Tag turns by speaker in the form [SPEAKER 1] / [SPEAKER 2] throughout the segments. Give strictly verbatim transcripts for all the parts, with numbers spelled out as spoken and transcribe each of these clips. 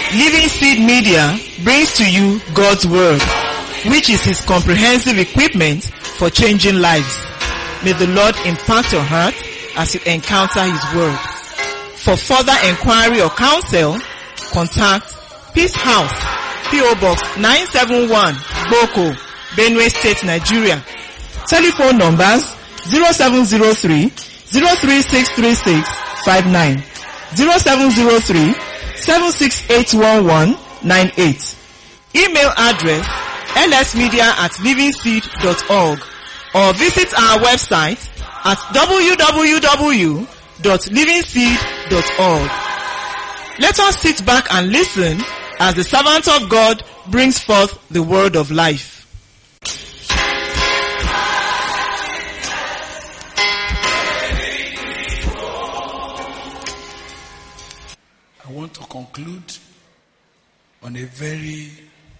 [SPEAKER 1] Living Seed Media brings to you God's Word, which is His comprehensive equipment for changing lives. May the Lord impact your heart as you encounter His Word. For further inquiry or counsel, contact Peace House, P O Box nine seven one, Boko, Benue State, Nigeria. Telephone numbers zero seven zero three, zero three six three six five nine, zero seven zero three, seven six eight one one nine eight. Email address l s media at living seed dot org or visit our website at w w w dot living seed dot org. Let us sit back and listen as the servant of God brings forth the word of life.
[SPEAKER 2] I want to conclude on a very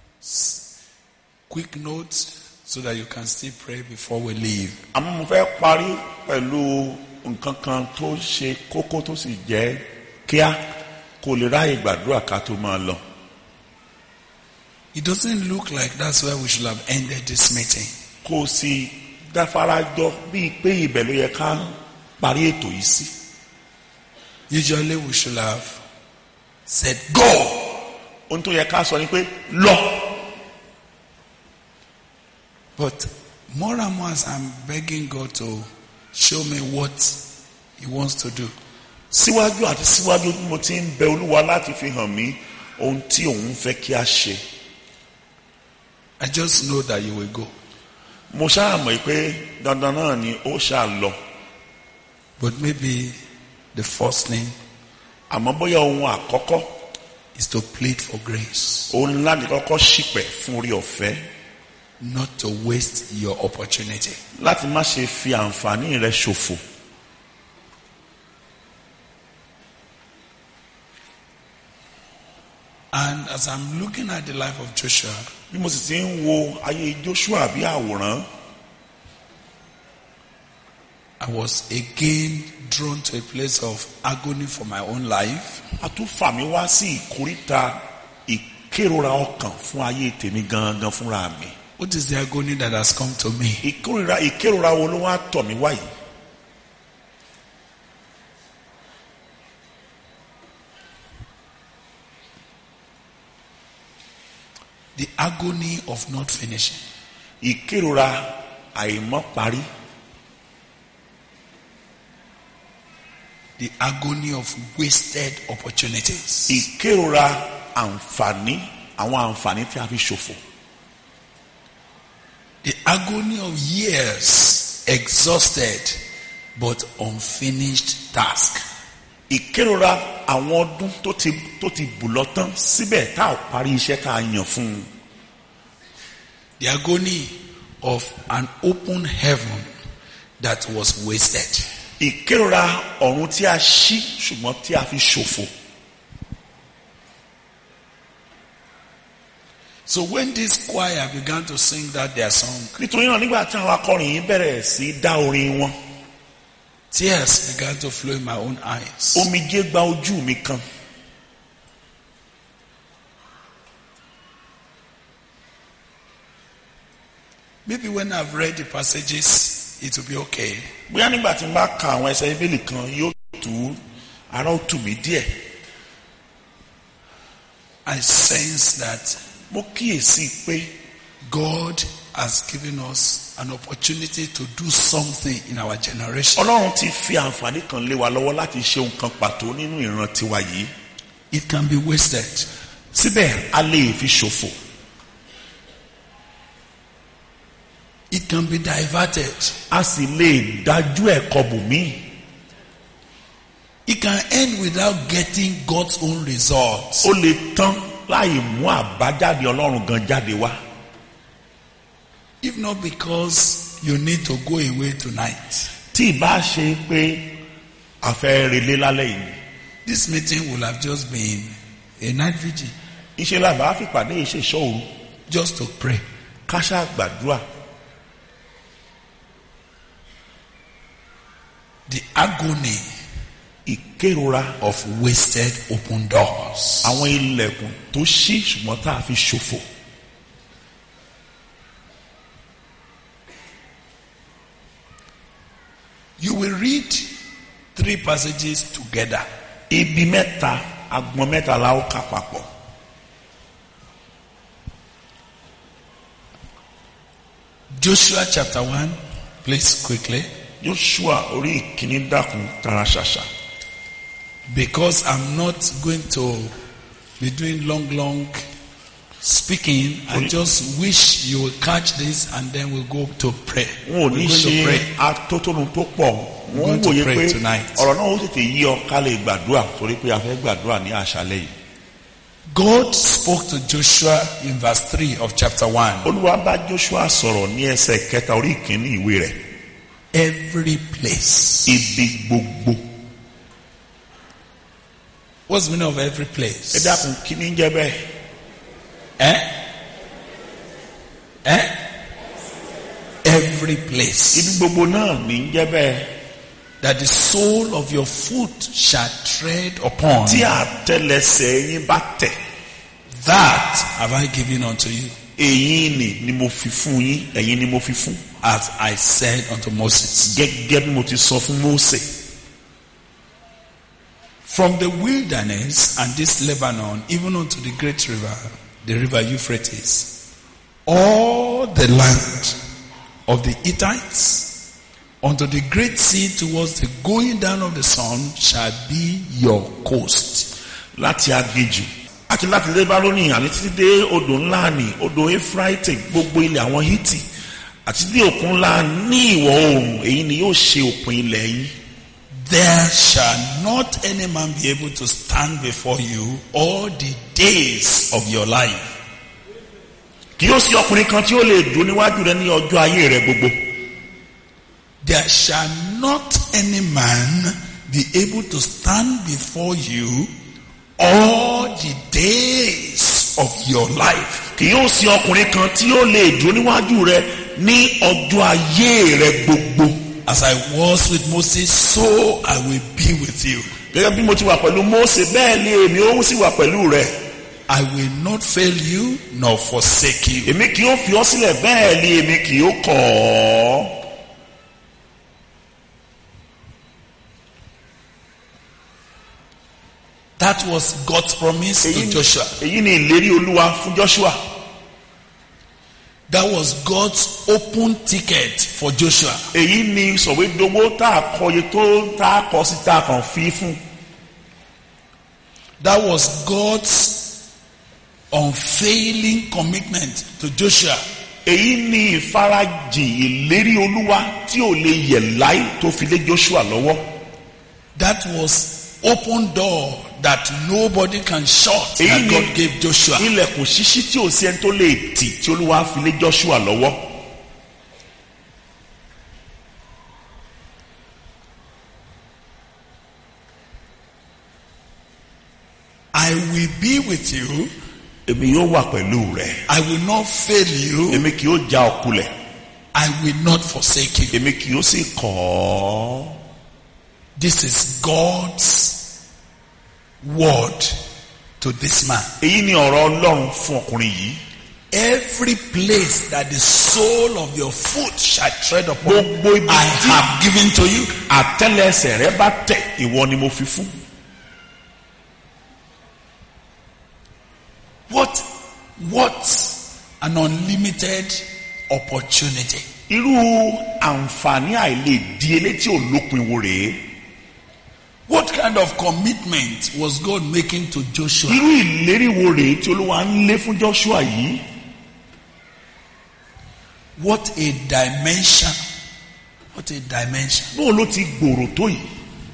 [SPEAKER 2] quick note so that you can still pray before we leave.
[SPEAKER 3] Àmọ́ mo fẹ́ parí pẹ̀lú nǹkan kan tó ṣe kókó tó sì jẹ́ kíá kó lè ráyè gbàdúrà ká tó máa lọ.
[SPEAKER 2] It doesn't look like that's where we should have ended this meeting.
[SPEAKER 3] Kò sì dáfarajọ bíi pé ibẹ̀ ló yẹ ká parí ètò yìí sí.
[SPEAKER 2] Usually we should have said go.
[SPEAKER 3] Ohun tó yẹ ká sọ ni pé lọ.
[SPEAKER 2] But more and more as I'm begging God to show me what He wants to do.
[SPEAKER 3] Síwájú àti síwájú mo ti ń bẹ Olúwa láti fi hàn mí ohun tí òun fẹ́ kí a ṣe.
[SPEAKER 2] I just know that you will go.
[SPEAKER 3] Mo ṣáà mọ̀ pé dandan náà ni ó ṣáà lọ.
[SPEAKER 2] But maybe the first thing
[SPEAKER 3] Àmọ́ bóyá ohun àkọ́kọ́
[SPEAKER 2] is to plead for grace.
[SPEAKER 3] òun láti kọ́kọ́ ṣìpẹ̀ fún orí ọ̀fẹ́.
[SPEAKER 2] Not to waste your opportunity.
[SPEAKER 3] Láti má ṣe fi àǹfààní rẹ ṣòfò.
[SPEAKER 2] And as I'm looking at the life of Joshua,
[SPEAKER 3] Bí mo sì ti ń wo ayé Joshua bí àwòrán,
[SPEAKER 2] I was again drawn to a place of agony for my own life.
[SPEAKER 3] a tún fà mí wá sí ìkóríta ìkérora ọkàn fún ayé tèmi gangan fúnra mi.
[SPEAKER 2] What is the agony that has come to me?
[SPEAKER 3] Ìkórira ìkérora wo ló wá tọ̀ mí wá yìí?
[SPEAKER 2] The agony of not finishing.
[SPEAKER 3] Ìkérora àìmọ́ parí.
[SPEAKER 2] The agony of wasted opportunities.
[SPEAKER 3] Ìkérora àǹfààní àwọn àǹfààní tí a fi ṣòfò.
[SPEAKER 2] The agony of years exhausted but unfinished task.
[SPEAKER 3] Ìkérora àwọn ọdún tó ti tó ti bù lọ tán síbẹ̀ tá ò parí iṣẹ́ tá a yàn fún un.
[SPEAKER 2] The agony of an open heaven that was wasted.
[SPEAKER 3] Ìkérora ọ̀run tí a ṣí ṣùgbọ́n tí a fi ṣòfò.
[SPEAKER 2] So when this choir began to sing that their song,
[SPEAKER 3] Nítorí náà nígbà tí àwọn akọrin yìí bẹ̀rẹ̀ sí í dá orin wọn,
[SPEAKER 2] tears began to flow in my own eyes.
[SPEAKER 3] omijé gba ojú mi kan.
[SPEAKER 2] Maybe when I've read the passages, it will be okay.
[SPEAKER 3] Bóyá nígbà tí n bá ka àwọn ẹsẹ̀ Bíbélì kan yóò tú ara ó tù mí díẹ̀.
[SPEAKER 2] I sense that
[SPEAKER 3] Mo kíyèsí pé
[SPEAKER 2] God has given us an opportunity to do something in our generation.
[SPEAKER 3] Ọlọ́run ti fi àǹfààní kan lé wa lọ́wọ́ láti ṣe nǹkan pàtó nínú ìran tiwa yìí.
[SPEAKER 2] It can be wasted.
[SPEAKER 3] Síbẹ̀ a lè fi ṣòfò.
[SPEAKER 2] It can be diverted.
[SPEAKER 3] A sì lè dájú ẹ̀kọ́ bòmíì.
[SPEAKER 2] It can end without getting God's own results.
[SPEAKER 3] Ó lè tán láì mú àbájáde Ọlọ́run gan jáde wá.
[SPEAKER 2] If not because you need to go away tonight.
[SPEAKER 3] Tí ìbá ṣe pé a fẹ́ relé lálẹ́ yìí.
[SPEAKER 2] This meeting will have just been a night vigil.
[SPEAKER 3] Iṣẹ́ làbá fi pàdé iṣẹ́ ìṣọ́ òru.
[SPEAKER 2] Just to pray.
[SPEAKER 3] Ká ṣáà gbàdúrà.
[SPEAKER 2] The agony
[SPEAKER 3] ìkérora
[SPEAKER 2] of wasted open doors.
[SPEAKER 3] àwọn ilẹ̀kùn tó ṣí ṣùgbọ́n tá a fi ṣòfò.
[SPEAKER 2] You will read three passages together.
[SPEAKER 3] Ibi mẹ́ta agbọn mẹ́ta la ó kà papọ̀.
[SPEAKER 2] Joshua chapter one, please quickly.
[SPEAKER 3] Joshua orí ìkíní dákun tara ṣàṣà.
[SPEAKER 2] Because I'm not going to be doing long, long speaking, I just wish you will catch this and then we'll go to pray.
[SPEAKER 3] Wọn ò
[SPEAKER 2] We're
[SPEAKER 3] ní
[SPEAKER 2] going to
[SPEAKER 3] ṣe
[SPEAKER 2] pray.
[SPEAKER 3] atótónu tó pọ̀. Wọ́n
[SPEAKER 2] going to
[SPEAKER 3] wòye
[SPEAKER 2] pray
[SPEAKER 3] pé
[SPEAKER 2] tonight.
[SPEAKER 3] ọ̀rọ̀ náà ó tètè yí ọ ká lè gbàdúrà torí pé a fẹ́ gbàdúrà ní àṣálẹ́ yìí.
[SPEAKER 2] God spoke to Joshua in verse three of chapter one.
[SPEAKER 3] Olúwa bá Joshua sọ̀rọ̀ ní ẹsẹ̀ kẹta orí ìkíní ìwé rẹ̀.
[SPEAKER 2] Every place.
[SPEAKER 3] Ibi gbogbo.
[SPEAKER 2] What's the meaning of every
[SPEAKER 3] Ẹ
[SPEAKER 2] place?
[SPEAKER 3] dákun kí ni ń jẹ́ bẹ́ẹ̀?
[SPEAKER 2] Eh? Eh? Every place.
[SPEAKER 3] Ibi gbogbo náà ní ń jẹ́ bẹ́ẹ̀.
[SPEAKER 2] That the sole of your foot shall tread upon.
[SPEAKER 3] Tí àtẹ́lẹsẹ̀ yín bá tẹ̀.
[SPEAKER 2] That have I given unto you,
[SPEAKER 3] Èyí ni ni mo fi fún yín, ẹ̀yin ni mo fi fún.
[SPEAKER 2] as I said unto Moses.
[SPEAKER 3] Gẹ́gẹ́ bí mo ti sọ fún Mósè.
[SPEAKER 2] From the wilderness and this Lebanon, even unto the great river, the river Euphrates, all the land of the Hittites, unto the great sea towards the going down of the sun, shall be your coast.
[SPEAKER 3] Láti aginjù àti láti Lebanoni àní títí dé odò ńlá ní odò Éfráítì gbogbo ilẹ̀ àwọn Hítì àti dé òkun ńlá ní ìwọ̀ oòrùn èyí ni yóò ṣe òpin ilẹ̀ yìí.
[SPEAKER 2] There shall not any man be able to stand before you all the days of your life.
[SPEAKER 3] Kì yóò sí ọkùnrin kan tí ó lè dúró níwájú rẹ ní ọjọ́ ayé rẹ gbogbo.
[SPEAKER 2] There shall not any man be able to stand before you all the days of your life.
[SPEAKER 3] Kì yóò sí ọkùnrin kan tí ó lè dúró níwájú rẹ ní ọjọ́ ayé rẹ gbogbo.
[SPEAKER 2] As I was with Moses, so I will be with you.
[SPEAKER 3] Gẹ́gẹ́ bí mo ti wà pẹ̀lú Mósè bẹ́ẹ̀ ni èmi ó sì wà pẹ̀lú rẹ.
[SPEAKER 2] I will not fail you nor forsake you.
[SPEAKER 3] Èmi kì yóò fi ọ́ sílẹ̀ bẹ́ẹ̀ ni èmi kì yóò kọ̀ ọ́.
[SPEAKER 2] That was God's promise to Joshua.
[SPEAKER 3] Èyí ni ìlérí Olúwa fún Joshua.
[SPEAKER 2] That was God's open ticket for Joshua.
[SPEAKER 3] Èyí ni sọ̀wédowó tá a kọye tó tá a kọ sí tá a kàn fi fún.
[SPEAKER 2] That was God's unfailing commitment to Joshua.
[SPEAKER 3] Èyí ni ìfarajìn ìlérí Olúwa tí ò lè yẹ̀ láì tó fi lé Joshua lọ́wọ́.
[SPEAKER 2] That was open door that nobody can shut that
[SPEAKER 3] Èyí ni
[SPEAKER 2] God gave Joshua.
[SPEAKER 3] ilẹ̀kùn ṣíṣí tí ò sí ẹni tó lè tì tí Olúwa fi lé Joshua lọ́wọ́.
[SPEAKER 2] I will be with you.
[SPEAKER 3] Èmi yóò wà pẹ̀lú rẹ.
[SPEAKER 2] I will not fail you.
[SPEAKER 3] Èmi kì yóò já ọ kulẹ̀.
[SPEAKER 2] I will not forsake you.
[SPEAKER 3] Èmi kì yóò sì kọ̀ ọ́.
[SPEAKER 2] This is God's word to this man.
[SPEAKER 3] Èyí ni ọ̀rọ̀ Ọlọ́run fún ọkùnrin yìí.
[SPEAKER 2] Every place that the sole of your foot shall tread upon,
[SPEAKER 3] Gbogbo ibi
[SPEAKER 2] I
[SPEAKER 3] tí
[SPEAKER 2] have given to you.
[SPEAKER 3] àtẹ́lẹsẹ̀ rẹ bá tẹ̀ ìwọ ni mo fi fún.
[SPEAKER 2] What, what an unlimited opportunity.
[SPEAKER 3] Irú àǹfààní àìlè di elétí olópin wo rèé.
[SPEAKER 2] What kind of commitment was God making to Joshua?
[SPEAKER 3] Irú ìlérí wo rèé tí Olúwa ń lé fún Joshua yìí.
[SPEAKER 2] What a dimension. What a dimension.
[SPEAKER 3] Bóò ló ti gbòòrò tó yìí.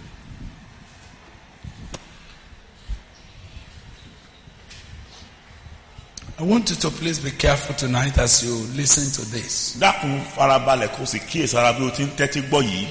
[SPEAKER 2] I want you to please be careful tonight as you listen to this.
[SPEAKER 3] Dákun farabalẹ̀ kó sì kíyèsára bí o ti ń tẹ́tí gbọ́ yìí.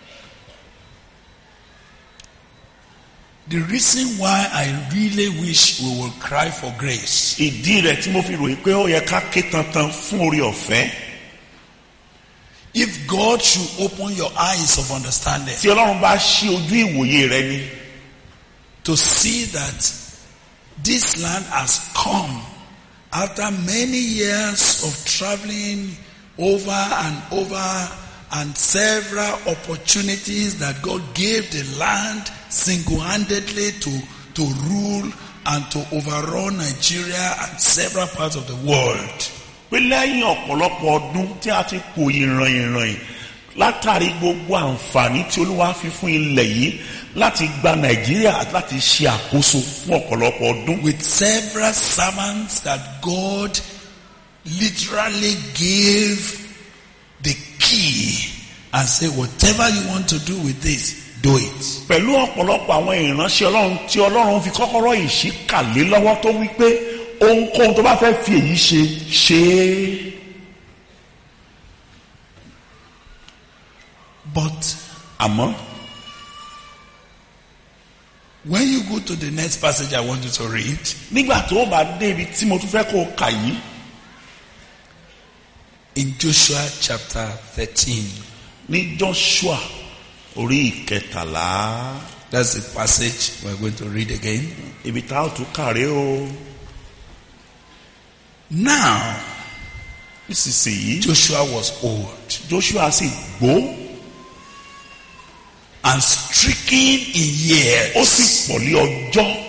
[SPEAKER 2] The reason why I really wish we will cry for grace
[SPEAKER 3] Ìdí rẹ̀ tí mo fi ròyìn pé ó yẹ ká ké tantan fún oore ọ̀fẹ́.
[SPEAKER 2] If God should open your eyes of understanding
[SPEAKER 3] tí Ọlọ́run bá ṣí ojú ìwòye rẹ ni
[SPEAKER 2] to see that this land has come after many years of traveling over and over and several opportunities that God gave the land single-handedly to, to rule and to overrun Nigeria and several parts of the world.
[SPEAKER 3] pé lẹ́yìn ọ̀pọ̀lọpọ̀ ọdún tí a ti pò ìrànyìnrànyìn látàrí gbogbo àǹfààní tí Olúwa fi fún ilẹ̀ yìí láti gba Nàìjíríà àti láti ṣe àkóso fún ọ̀pọ̀lọpọ̀ ọdún.
[SPEAKER 2] With several servants that God literally gave the key and say, whatever you want to do with this, do it.
[SPEAKER 3] pẹ̀lú ọ̀pọ̀lọpọ̀ àwọn ìránṣẹ́ Ọlọ́run tí Ọlọ́run fi kọ́kọ́rọ́ ìṣíkàlé lọ́wọ́ tó wí pé ohunkóhun tó bá fẹ́ fi èyí ṣe ṣe é.
[SPEAKER 2] But
[SPEAKER 3] àmọ́
[SPEAKER 2] when you go to the next passage I want you to read,
[SPEAKER 3] nígbà tó bá dé ibi tí mo tún fẹ́ kó o kà yìí
[SPEAKER 2] in Joshua chapter thirteen,
[SPEAKER 3] ní Joshua orí ìkẹtàlá
[SPEAKER 2] that's the passage we're going to read again.
[SPEAKER 3] ibi tá a tún kàré o.
[SPEAKER 2] Now
[SPEAKER 3] nísinsìnyí
[SPEAKER 2] Joshua was old
[SPEAKER 3] Joshua sì gbó
[SPEAKER 2] and stricken in years.
[SPEAKER 3] ó sì pọ̀ lé ọjọ́.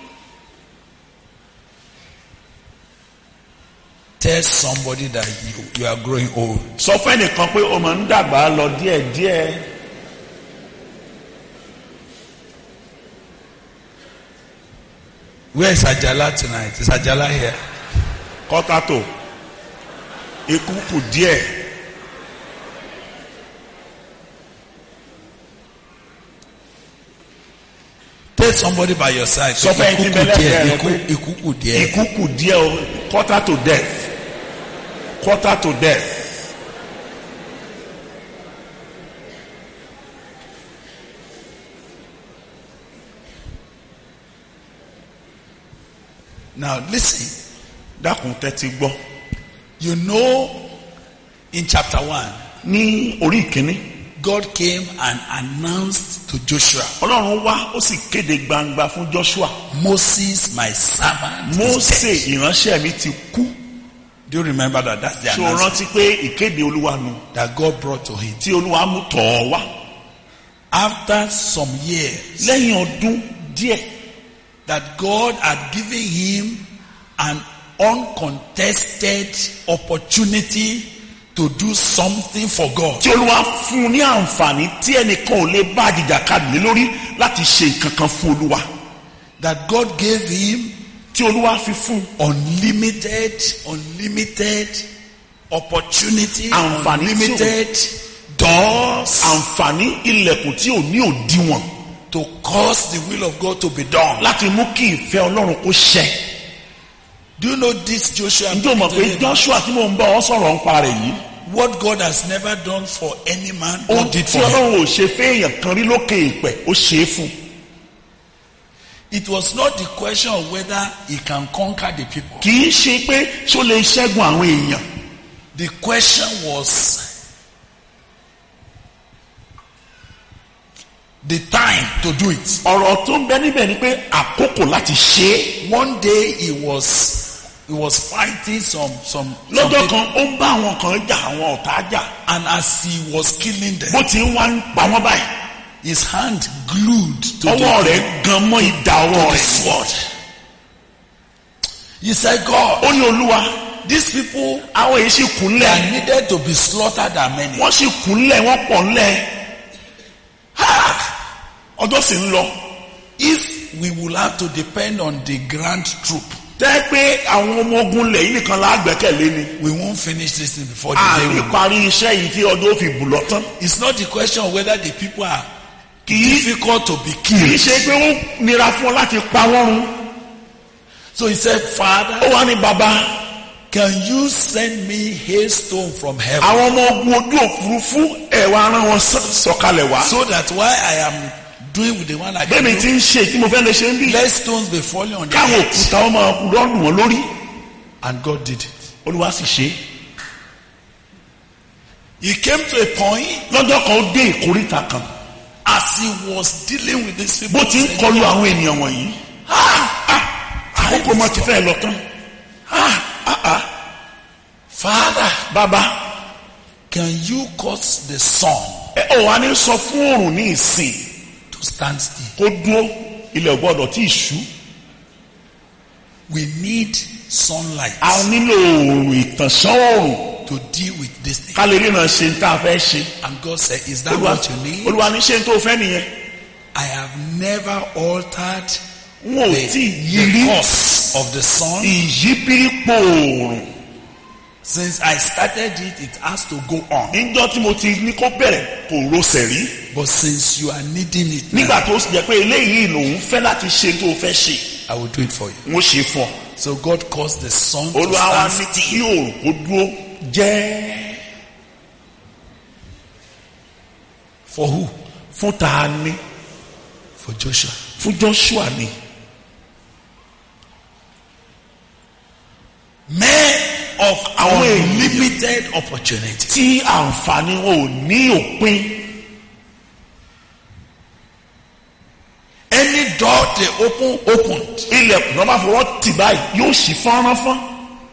[SPEAKER 2] Tell somebody that you, you are growing old.
[SPEAKER 3] sọ fún ẹnìkan pé o máa ń dàgbà lọ díẹ̀díẹ̀.
[SPEAKER 2] Where is Ajala tonight? Is Ajala here?
[SPEAKER 3] kọ́tàtò ikú kù díẹ̀.
[SPEAKER 2] Tell somebody by your side.
[SPEAKER 3] Sọ fún ẹni tí bẹ́lẹ̀ bẹ́ẹ̀
[SPEAKER 2] Ikú- ikú kù díẹ̀.
[SPEAKER 3] ikú kù díẹ̀ o quarter to death quarter to death.
[SPEAKER 2] Now listen.
[SPEAKER 3] dákun tẹ́tí gbọ́.
[SPEAKER 2] You know, in chapter one,
[SPEAKER 3] ní orí ìkíní
[SPEAKER 2] God came and announced to Joshua,
[SPEAKER 3] Ọlọ́run wá ó sì kéde gbangba fún Joshua.
[SPEAKER 2] Moses, my servant, is
[SPEAKER 3] Mósè
[SPEAKER 2] dead.
[SPEAKER 3] ìránṣẹ́ mi ti kú.
[SPEAKER 2] Do you remember that? That's the
[SPEAKER 3] ṣé o
[SPEAKER 2] announcement
[SPEAKER 3] rántí pé ìkéde Olúwa nu
[SPEAKER 2] that God brought to him.
[SPEAKER 3] tí Olúwa mú tọ̀ ọ́ wá.
[SPEAKER 2] After some years,
[SPEAKER 3] lẹ́yìn ọdún díẹ̀
[SPEAKER 2] that God had given him an uncontested opportunity to do something for God.
[SPEAKER 3] tí Olúwa fún un ní àǹfààní tí ẹnìkan ò lè bá àjìjàkadì lé lórí láti ṣe nǹkan kan fún Olúwa.
[SPEAKER 2] That God gave him
[SPEAKER 3] tí Olúwa fi fún un
[SPEAKER 2] unlimited, unlimited opportunity,
[SPEAKER 3] Àǹfààní tí ò-
[SPEAKER 2] unlimited doors
[SPEAKER 3] àǹfààní ilẹ̀kùn tí ò ní òdiwọ̀n
[SPEAKER 2] to cause the will of God to be done.
[SPEAKER 3] láti mú kí ìfẹ́ Ọlọ́run kó ṣẹ.
[SPEAKER 2] Do you know this, Joshua?
[SPEAKER 3] ǹjẹ́ o mọ̀ pé Joshua tí mò ń bá ọ sọ̀rọ̀ ń pa rẹ̀ yìí.
[SPEAKER 2] What God has never done for any man,
[SPEAKER 3] ohun
[SPEAKER 2] God did
[SPEAKER 3] tí
[SPEAKER 2] for him.
[SPEAKER 3] Ọlọ́run ò ṣe fẹ́yàn kan rí lókè ìpẹ́ ó ṣe é fún.
[SPEAKER 2] It was not the question of whether he can conquer the people.
[SPEAKER 3] kì í ṣe pé ṣó lè ṣẹ́gun àwọn èèyàn.
[SPEAKER 2] The question was the time to do it.
[SPEAKER 3] ọ̀rọ̀ tó ń bẹ níbẹ̀ ni pé àkókò láti ṣe é.
[SPEAKER 2] One day he was he was fighting some some, some
[SPEAKER 3] lọ́jọ́
[SPEAKER 2] people,
[SPEAKER 3] kan ó ń bá àwọn kan jà àwọn ọ̀tá jà.
[SPEAKER 2] and as he was killing them,
[SPEAKER 3] bó ti ń wá ń pa wọ́n báyìí.
[SPEAKER 2] his hand glued to
[SPEAKER 3] ọwọ́
[SPEAKER 2] the,
[SPEAKER 3] rẹ̀ gan mọ́ ìdá ọwọ́
[SPEAKER 2] to the
[SPEAKER 3] rẹ̀.
[SPEAKER 2] sword. He said, God,
[SPEAKER 3] ó ní Olúwa
[SPEAKER 2] these people
[SPEAKER 3] àwọn èyí sì kúnlẹ̀.
[SPEAKER 2] that needed to be slaughtered are many.
[SPEAKER 3] wọ́n sì kúnlẹ̀ wọ́n pọ̀ ńlẹ̀. Ha! ọjọ́ sì ń lọ.
[SPEAKER 2] If we will have to depend on the grand troop,
[SPEAKER 3] tẹ́ pé àwọn ọmọ ogun lẹ̀ yìí nìkan la gbẹ́kẹ̀lé ni.
[SPEAKER 2] we won't finish this thing before the
[SPEAKER 3] a
[SPEAKER 2] day
[SPEAKER 3] ní
[SPEAKER 2] will.
[SPEAKER 3] parí iṣẹ́ yìí tí ọdún ó fi bù lọ tán.
[SPEAKER 2] It's not the question of whether the people are
[SPEAKER 3] kì í
[SPEAKER 2] difficult to be
[SPEAKER 3] kì í
[SPEAKER 2] killed.
[SPEAKER 3] ṣe pé ó nira fún ọ láti pa wọ́n run.
[SPEAKER 2] So he said, Father,
[SPEAKER 3] ó wá ní baba
[SPEAKER 2] can you send me hailstone from heaven
[SPEAKER 3] àwọn ọmọ ogun ojú òfurufú ẹ̀ wá rán wọn sọ- sọ̀kalẹ̀ wá.
[SPEAKER 2] so that while I am doing with the one I can
[SPEAKER 3] bẹ́ẹ̀ni tí
[SPEAKER 2] do,
[SPEAKER 3] ń ṣe tí mo fẹ́ lè ṣe ń bí.
[SPEAKER 2] let stones be falling on the
[SPEAKER 3] káwọn
[SPEAKER 2] head.
[SPEAKER 3] òkúta wọn máa rọ́ọ̀nù wọn lórí.
[SPEAKER 2] And God did it.
[SPEAKER 3] Olúwa sì ṣe é.
[SPEAKER 2] He came to a point
[SPEAKER 3] lọ́jọ́ kan ó dé ìkórìtà kan
[SPEAKER 2] as he was dealing with these people.
[SPEAKER 3] bó ti ń kọlu àwọn ènìyàn wọ̀nyí. àkókò mọ́ ti fẹ́ lọ tán.
[SPEAKER 2] Father,
[SPEAKER 3] bàbá
[SPEAKER 2] can you cause the sun
[SPEAKER 3] ẹ ò wá ní sọ fún oòrùn ní ìsìn
[SPEAKER 2] to stand still?
[SPEAKER 3] kó dúró ilẹ̀ ò gbọ́dọ̀ tí ì ṣú.
[SPEAKER 2] We need sunlight
[SPEAKER 3] a nílò oòrùn ìtànṣán oòrùn
[SPEAKER 2] to deal with this thing.
[SPEAKER 3] ká lè ríran ṣe ń tá a fẹ́ ṣe.
[SPEAKER 2] And God said, is that
[SPEAKER 3] Olúwa
[SPEAKER 2] what you need?
[SPEAKER 3] Olúwa ní ṣe ń tó fẹ́ nìyẹn.
[SPEAKER 2] I have never altered
[SPEAKER 3] n ò
[SPEAKER 2] the,
[SPEAKER 3] tí ì yí
[SPEAKER 2] the
[SPEAKER 3] rí
[SPEAKER 2] course of the sun.
[SPEAKER 3] ìyíbírípò oòrùn.
[SPEAKER 2] Since I started it, it has to go on.
[SPEAKER 3] níjọ́ tí mo ti ní kó bẹ̀rẹ̀ kò rọsẹ̀ rí.
[SPEAKER 2] But since you are needing it now,
[SPEAKER 3] nígbà tó jẹ́ pé eléyìí lòun fẹ́ láti ṣe tó fẹ́ ṣe.
[SPEAKER 2] I will do it for you.
[SPEAKER 3] n ó ṣe fún ọ.
[SPEAKER 2] So God caused the sun to
[SPEAKER 3] Olúwa wá
[SPEAKER 2] stand
[SPEAKER 3] ní kí
[SPEAKER 2] still.
[SPEAKER 3] oòrùn kó dúró jẹ́
[SPEAKER 2] For who?
[SPEAKER 3] fún ta ni?
[SPEAKER 2] For Joshua.
[SPEAKER 3] fún Joshua ni.
[SPEAKER 2] Men of
[SPEAKER 3] Àwọn
[SPEAKER 2] our
[SPEAKER 3] ènìyàn
[SPEAKER 2] limited opportunity.
[SPEAKER 3] tí àǹfààní wọn ò ní òpin.
[SPEAKER 2] Any door they open, opened.
[SPEAKER 3] ilẹ̀kùn náà bá fọwọ́ tì báyìí yóò ṣí fọ́nránfọ́n.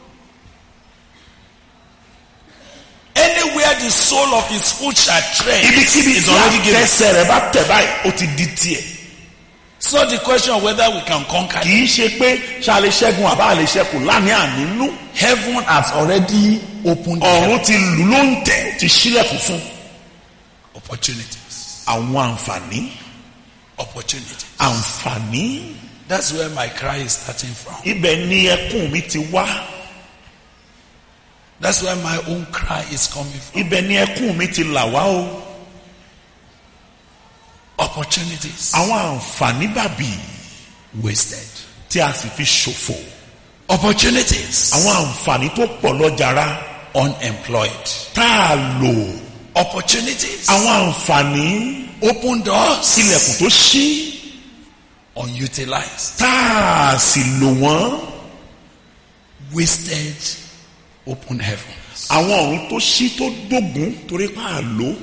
[SPEAKER 2] Anywhere the sole of his foot shall tread
[SPEAKER 3] ibikíbi
[SPEAKER 2] is
[SPEAKER 3] tí
[SPEAKER 2] already given.
[SPEAKER 3] àtẹsẹ̀ rẹ̀ bá tẹ̀ báyìí ó ti di tiẹ̀.
[SPEAKER 2] It's not the question of whether we can conquer.
[SPEAKER 3] kì í ṣe pé ṣáà lè ṣẹ́gun àbá lè ṣẹ́kù láàní ànínú.
[SPEAKER 2] Heaven has already opened the
[SPEAKER 3] ọ̀run ti lù ló ń tẹ̀ ti ṣílẹ̀kùn fún.
[SPEAKER 2] opportunities.
[SPEAKER 3] àwọn àǹfààní
[SPEAKER 2] Opportunities.
[SPEAKER 3] àǹfààní.
[SPEAKER 2] That's where my cry is starting from.
[SPEAKER 3] ibẹ̀ ni ẹkún mi ti wá.
[SPEAKER 2] That's where my own cry is coming from.
[SPEAKER 3] ibẹ̀ ni ẹkún mi ti là wá o.
[SPEAKER 2] Opportunities
[SPEAKER 3] àwọn àǹfààní bàbí
[SPEAKER 2] wasted.
[SPEAKER 3] tí a sì fi ṣòfò.
[SPEAKER 2] Opportunities
[SPEAKER 3] àwọn àǹfààní tó pọ̀ lọ́jàrá
[SPEAKER 2] unemployed.
[SPEAKER 3] tá a lò.
[SPEAKER 2] Opportunities
[SPEAKER 3] àwọn àǹfààní
[SPEAKER 2] open doors
[SPEAKER 3] ilẹ̀kùn tó ṣí
[SPEAKER 2] unutilized.
[SPEAKER 3] tá a sì lò wọ́n.
[SPEAKER 2] Wasted open heavens.
[SPEAKER 3] àwọn ọ̀run tó ṣí tó dógùn torí pa á lò.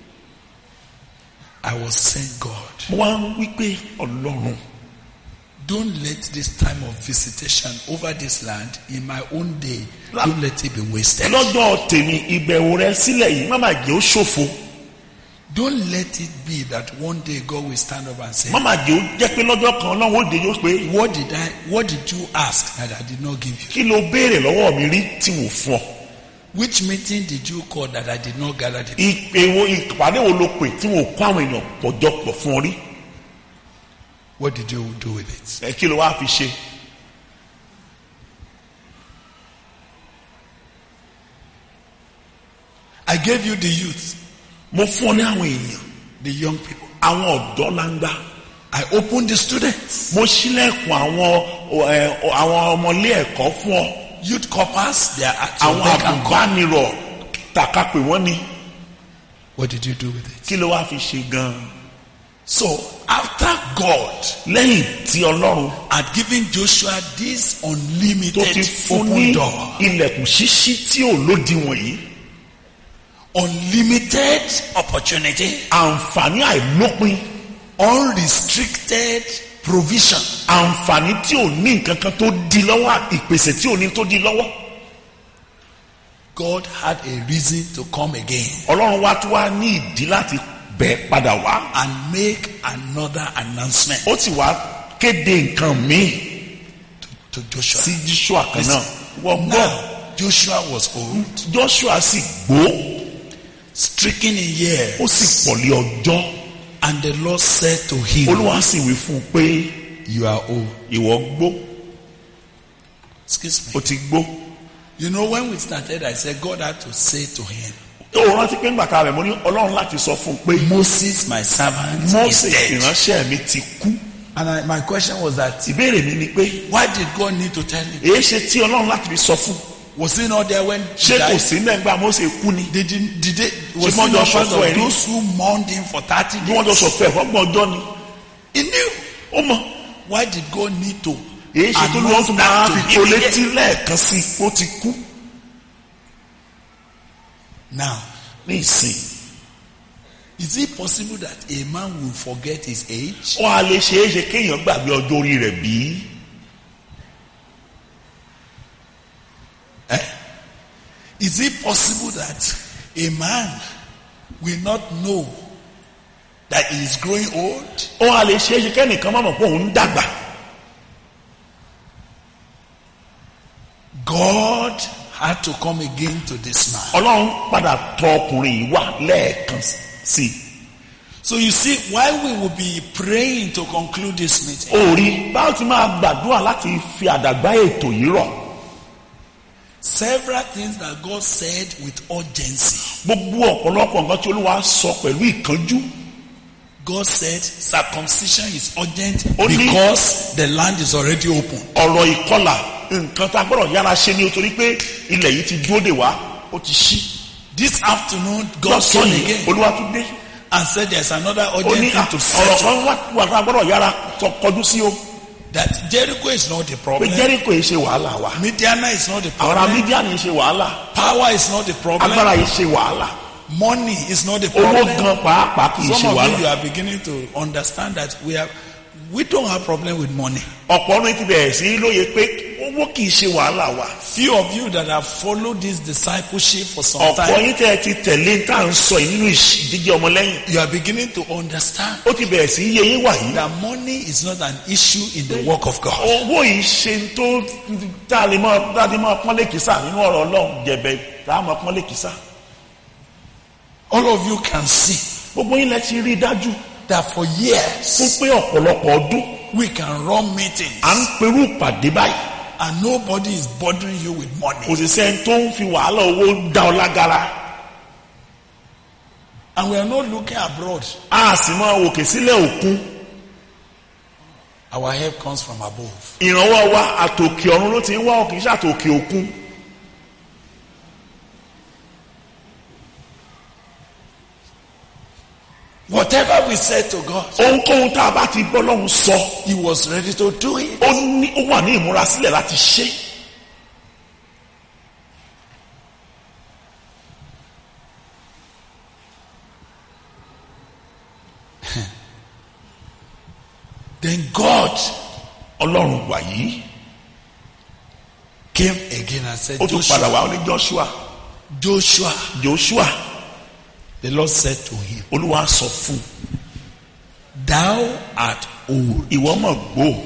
[SPEAKER 2] I was saying, God,
[SPEAKER 3] mo wá ń wí pé Ọlọ́run
[SPEAKER 2] don't let this time of visitation over this land in my own day, don't let it be wasted.
[SPEAKER 3] lọ́jọ́ tèmi ìbẹ̀wò rẹ sílẹ̀ yìí má má jẹ́ ó ṣòfò.
[SPEAKER 2] Don't let it be that one day God will stand up and say,
[SPEAKER 3] má má jẹ́ ó jẹ́ pé lọ́jọ́ kan Ọlọ́run ó dé yóò pé
[SPEAKER 2] what did I, what did you ask that I did not give you?
[SPEAKER 3] kí ló béèrè lọ́wọ́ mi rí tí mo fún ọ.
[SPEAKER 2] Which meeting did you call that I did not gather the
[SPEAKER 3] ìpè wo ìpàdé wo ló pè tí mo kó àwọn èèyàn pọ̀jọpọ̀ fún ọ rí.
[SPEAKER 2] What did you do with it?
[SPEAKER 3] ẹ kí ló wá fi ṣe.
[SPEAKER 2] I gave you the youth,
[SPEAKER 3] mo fún ọ ní àwọn èèyàn
[SPEAKER 2] the young people.
[SPEAKER 3] àwọn ọ̀dọ́ láńgbá.
[SPEAKER 2] I opened the students,
[SPEAKER 3] mo ṣílẹ̀kùn àwọn ẹ, àwọn ọmọlé ẹ̀kọ́ fún ọ.
[SPEAKER 2] youth corpers, they are at your
[SPEAKER 3] àwọn
[SPEAKER 2] beck and call.
[SPEAKER 3] àgùnbánirọ̀ tàkà pé wọ́n ní.
[SPEAKER 2] What did you do with it?
[SPEAKER 3] kí ló wá fi ṣe gan-an.
[SPEAKER 2] So after God
[SPEAKER 3] lẹ́yìn tí Ọlọ́run
[SPEAKER 2] had given Joshua this
[SPEAKER 3] tó ti
[SPEAKER 2] unlimited
[SPEAKER 3] fún
[SPEAKER 2] open
[SPEAKER 3] ní
[SPEAKER 2] door,
[SPEAKER 3] ilẹ̀kùn ṣíṣí tí ò lódiwọ̀n yìí.
[SPEAKER 2] unlimited opportunity,
[SPEAKER 3] àǹfààní àìlópin.
[SPEAKER 2] unrestricted provision,
[SPEAKER 3] àǹfààní tí ò ní nǹkan kan tó di lọ́wọ́ ìpèsè tí ò ní tó di lọ́wọ́.
[SPEAKER 2] God had a reason to come again
[SPEAKER 3] Ọlọ́run wá tó wá ní ìdí láti bẹ̀ padà wá.
[SPEAKER 2] and make another announcement
[SPEAKER 3] ó sì wá kéde nǹkan míì
[SPEAKER 2] to Joshua.
[SPEAKER 3] sí Joshua kan náà. wọ́n gbọ́
[SPEAKER 2] Now, Joshua was old,
[SPEAKER 3] Joshua sì gbó
[SPEAKER 2] stricken in years,
[SPEAKER 3] ó sì pọ̀lé ọjọ́.
[SPEAKER 2] and the Lord said to him,
[SPEAKER 3] Olúwa sì wí fún un pé
[SPEAKER 2] you are old.
[SPEAKER 3] ìwọ gbó
[SPEAKER 2] Excuse
[SPEAKER 3] ó
[SPEAKER 2] me.
[SPEAKER 3] ti gbó.
[SPEAKER 2] You know, when we started, I said God had to say to him,
[SPEAKER 3] ó rántí pé ńgbà tá a rẹ̀ mo ní Ọlọ́run láti sọ fún un pé
[SPEAKER 2] Moses, my servant, is
[SPEAKER 3] Mósè
[SPEAKER 2] dead.
[SPEAKER 3] ìránṣẹ́ mi ti kú.
[SPEAKER 2] And I, my question was that,
[SPEAKER 3] ìbéèrè mi ni pé
[SPEAKER 2] why did God need to tell him?
[SPEAKER 3] èé ṣe tí Ọlọ́run láti fi sọ fún un.
[SPEAKER 2] Was he not there when he
[SPEAKER 3] ṣé kò
[SPEAKER 2] died?
[SPEAKER 3] sí nígbà Mósè kú ni.
[SPEAKER 2] Did, he, did they, was
[SPEAKER 3] Ṣé
[SPEAKER 2] he
[SPEAKER 3] wọ́n
[SPEAKER 2] not
[SPEAKER 3] jọ
[SPEAKER 2] part
[SPEAKER 3] sọ fún ẹ
[SPEAKER 2] of
[SPEAKER 3] rí?
[SPEAKER 2] those who mourned him for thirty
[SPEAKER 3] bí wọ́n jọ sọ
[SPEAKER 2] days?
[SPEAKER 3] fún ẹ̀ fọ́gbọ̀n ọjọ́ ni.
[SPEAKER 2] He knew.
[SPEAKER 3] ó mọ̀
[SPEAKER 2] Why did God need to
[SPEAKER 3] èé ṣe tó lọ́wọ́
[SPEAKER 2] announce
[SPEAKER 3] tó máa
[SPEAKER 2] that
[SPEAKER 3] fi
[SPEAKER 2] to
[SPEAKER 3] kó
[SPEAKER 2] him
[SPEAKER 3] létí
[SPEAKER 2] again?
[SPEAKER 3] lẹ́ẹ̀kan sí i ó ti kú.
[SPEAKER 2] Now,
[SPEAKER 3] ní ìsìn.
[SPEAKER 2] Is it possible that a man will forget his age?
[SPEAKER 3] Ó a lè ṣe é ṣe kéèyàn gbàgbé ọjọ́ orí rẹ̀ bí?
[SPEAKER 2] Eh? Is it possible that a man will not know that he is growing old?
[SPEAKER 3] Ó a lè ṣe é ṣe kẹ́nìkan má mọ̀ pé òun ń dàgbà.
[SPEAKER 2] God had to come again to this man.
[SPEAKER 3] Ọlọ́run padà tọ̀ ọkùnrin yìí wá lẹ́ẹ̀kan sí.
[SPEAKER 2] So you see, why we will be praying to conclude this meeting.
[SPEAKER 3] Orí báwo ti máa gbàdúrà láti fi àdàgbà ètò yìí rọ̀.
[SPEAKER 2] Several things that God said with urgency.
[SPEAKER 3] Gbogbo ọ̀pọ̀lọpọ̀ nǹkan tí Olúwa sọ pẹ̀lú ìkánjú.
[SPEAKER 2] God said circumcision is urgent
[SPEAKER 3] Only
[SPEAKER 2] because the land is already open.
[SPEAKER 3] Ọ̀rọ̀ ìkọlà nǹkan tá a gbọ́dọ̀ yára ṣe ni nítorí pé ilẹ̀ yìí ti dúró dè wá ó ti ṣí.
[SPEAKER 2] This afternoon God came again
[SPEAKER 3] Olúwa tún dé.
[SPEAKER 2] and said there's another
[SPEAKER 3] Ó
[SPEAKER 2] urgent
[SPEAKER 3] ní
[SPEAKER 2] thing to
[SPEAKER 3] ọ̀rọ̀
[SPEAKER 2] settle.
[SPEAKER 3] kan wà tá a gbọ́dọ̀ yára kọjú sí o.
[SPEAKER 2] That Jericho is not the
[SPEAKER 3] Pé
[SPEAKER 2] problem.
[SPEAKER 3] Jericho yìí ṣe wàhálà wa.
[SPEAKER 2] Midian is not the
[SPEAKER 3] Àwọn ará
[SPEAKER 2] problem.
[SPEAKER 3] Mídíánì yìí ṣe wàhálà.
[SPEAKER 2] Power is not the problem.
[SPEAKER 3] Agbára yìí ṣe wàhálà.
[SPEAKER 2] Money is not the
[SPEAKER 3] Owó
[SPEAKER 2] problem.
[SPEAKER 3] gan pàápàá kì í
[SPEAKER 2] Some
[SPEAKER 3] ṣe
[SPEAKER 2] of you, you
[SPEAKER 3] wàhálà.
[SPEAKER 2] are beginning to understand that we have we don't have problem with money.
[SPEAKER 3] Ọ̀pọ̀ ọdún ti bẹ̀rẹ̀ sí lóye pé owó kì í ṣe wàhálà wa.
[SPEAKER 2] Few of you that have followed this discipleship for some
[SPEAKER 3] Ọ̀pọ̀
[SPEAKER 2] time,
[SPEAKER 3] yín tẹ́ ẹ ti tẹ̀lé tá à ń sọ yìí nínú ìdíje ọmọlẹ́yìn.
[SPEAKER 2] you are beginning to understand
[SPEAKER 3] Ó ti bẹ̀rẹ̀ sí yé yín wà yìí.
[SPEAKER 2] that money is not an issue in the work of God.
[SPEAKER 3] Owó yìí ṣe tó tá a lè máa tá a lè máa pọ́nlé kìsà nínú ọ̀rọ̀ Ọlọ́run jẹ̀bẹ̀ tá a máa pọ́nlé kìsà.
[SPEAKER 2] All of you can see
[SPEAKER 3] Gbogbo yín lẹ ti rí i dájú
[SPEAKER 2] that for
[SPEAKER 3] fún
[SPEAKER 2] years
[SPEAKER 3] pé ọ̀pọ̀lọpọ̀ ọdún
[SPEAKER 2] we can run meetings
[SPEAKER 3] à ń perú ìpàdé báyìí.
[SPEAKER 2] and nobody is bothering you with
[SPEAKER 3] Kò
[SPEAKER 2] money.
[SPEAKER 3] sì sẹ́ni tó ń fi wàhálà owó dá ọ lágara.
[SPEAKER 2] And we are not looking abroad.
[SPEAKER 3] A sì máa wòkè sílẹ̀ òkun.
[SPEAKER 2] Our help comes from above.
[SPEAKER 3] Ìrànwọ́ wa àtòkè ọ̀run ló ti ń wá òkè iṣẹ́ àtòkè òkun.
[SPEAKER 2] Whatever we said to God,
[SPEAKER 3] Ohunkóhun tá a bá ti gbọ́ lọ́hùn sọ,
[SPEAKER 2] He was ready to do it.
[SPEAKER 3] ó ní ó wà ní ìmúrasílẹ̀ láti ṣe.
[SPEAKER 2] Then God
[SPEAKER 3] Ọlọ́run wà yìí.
[SPEAKER 2] came again and said,
[SPEAKER 3] Ó tún padà
[SPEAKER 2] Joshua,
[SPEAKER 3] wá ó ní Joshua.
[SPEAKER 2] Joshua,
[SPEAKER 3] Joshua,
[SPEAKER 2] the Lord said to him,
[SPEAKER 3] Olúwa sọ fún un.
[SPEAKER 2] thou art old,
[SPEAKER 3] Ìwọ mọ̀ gbó.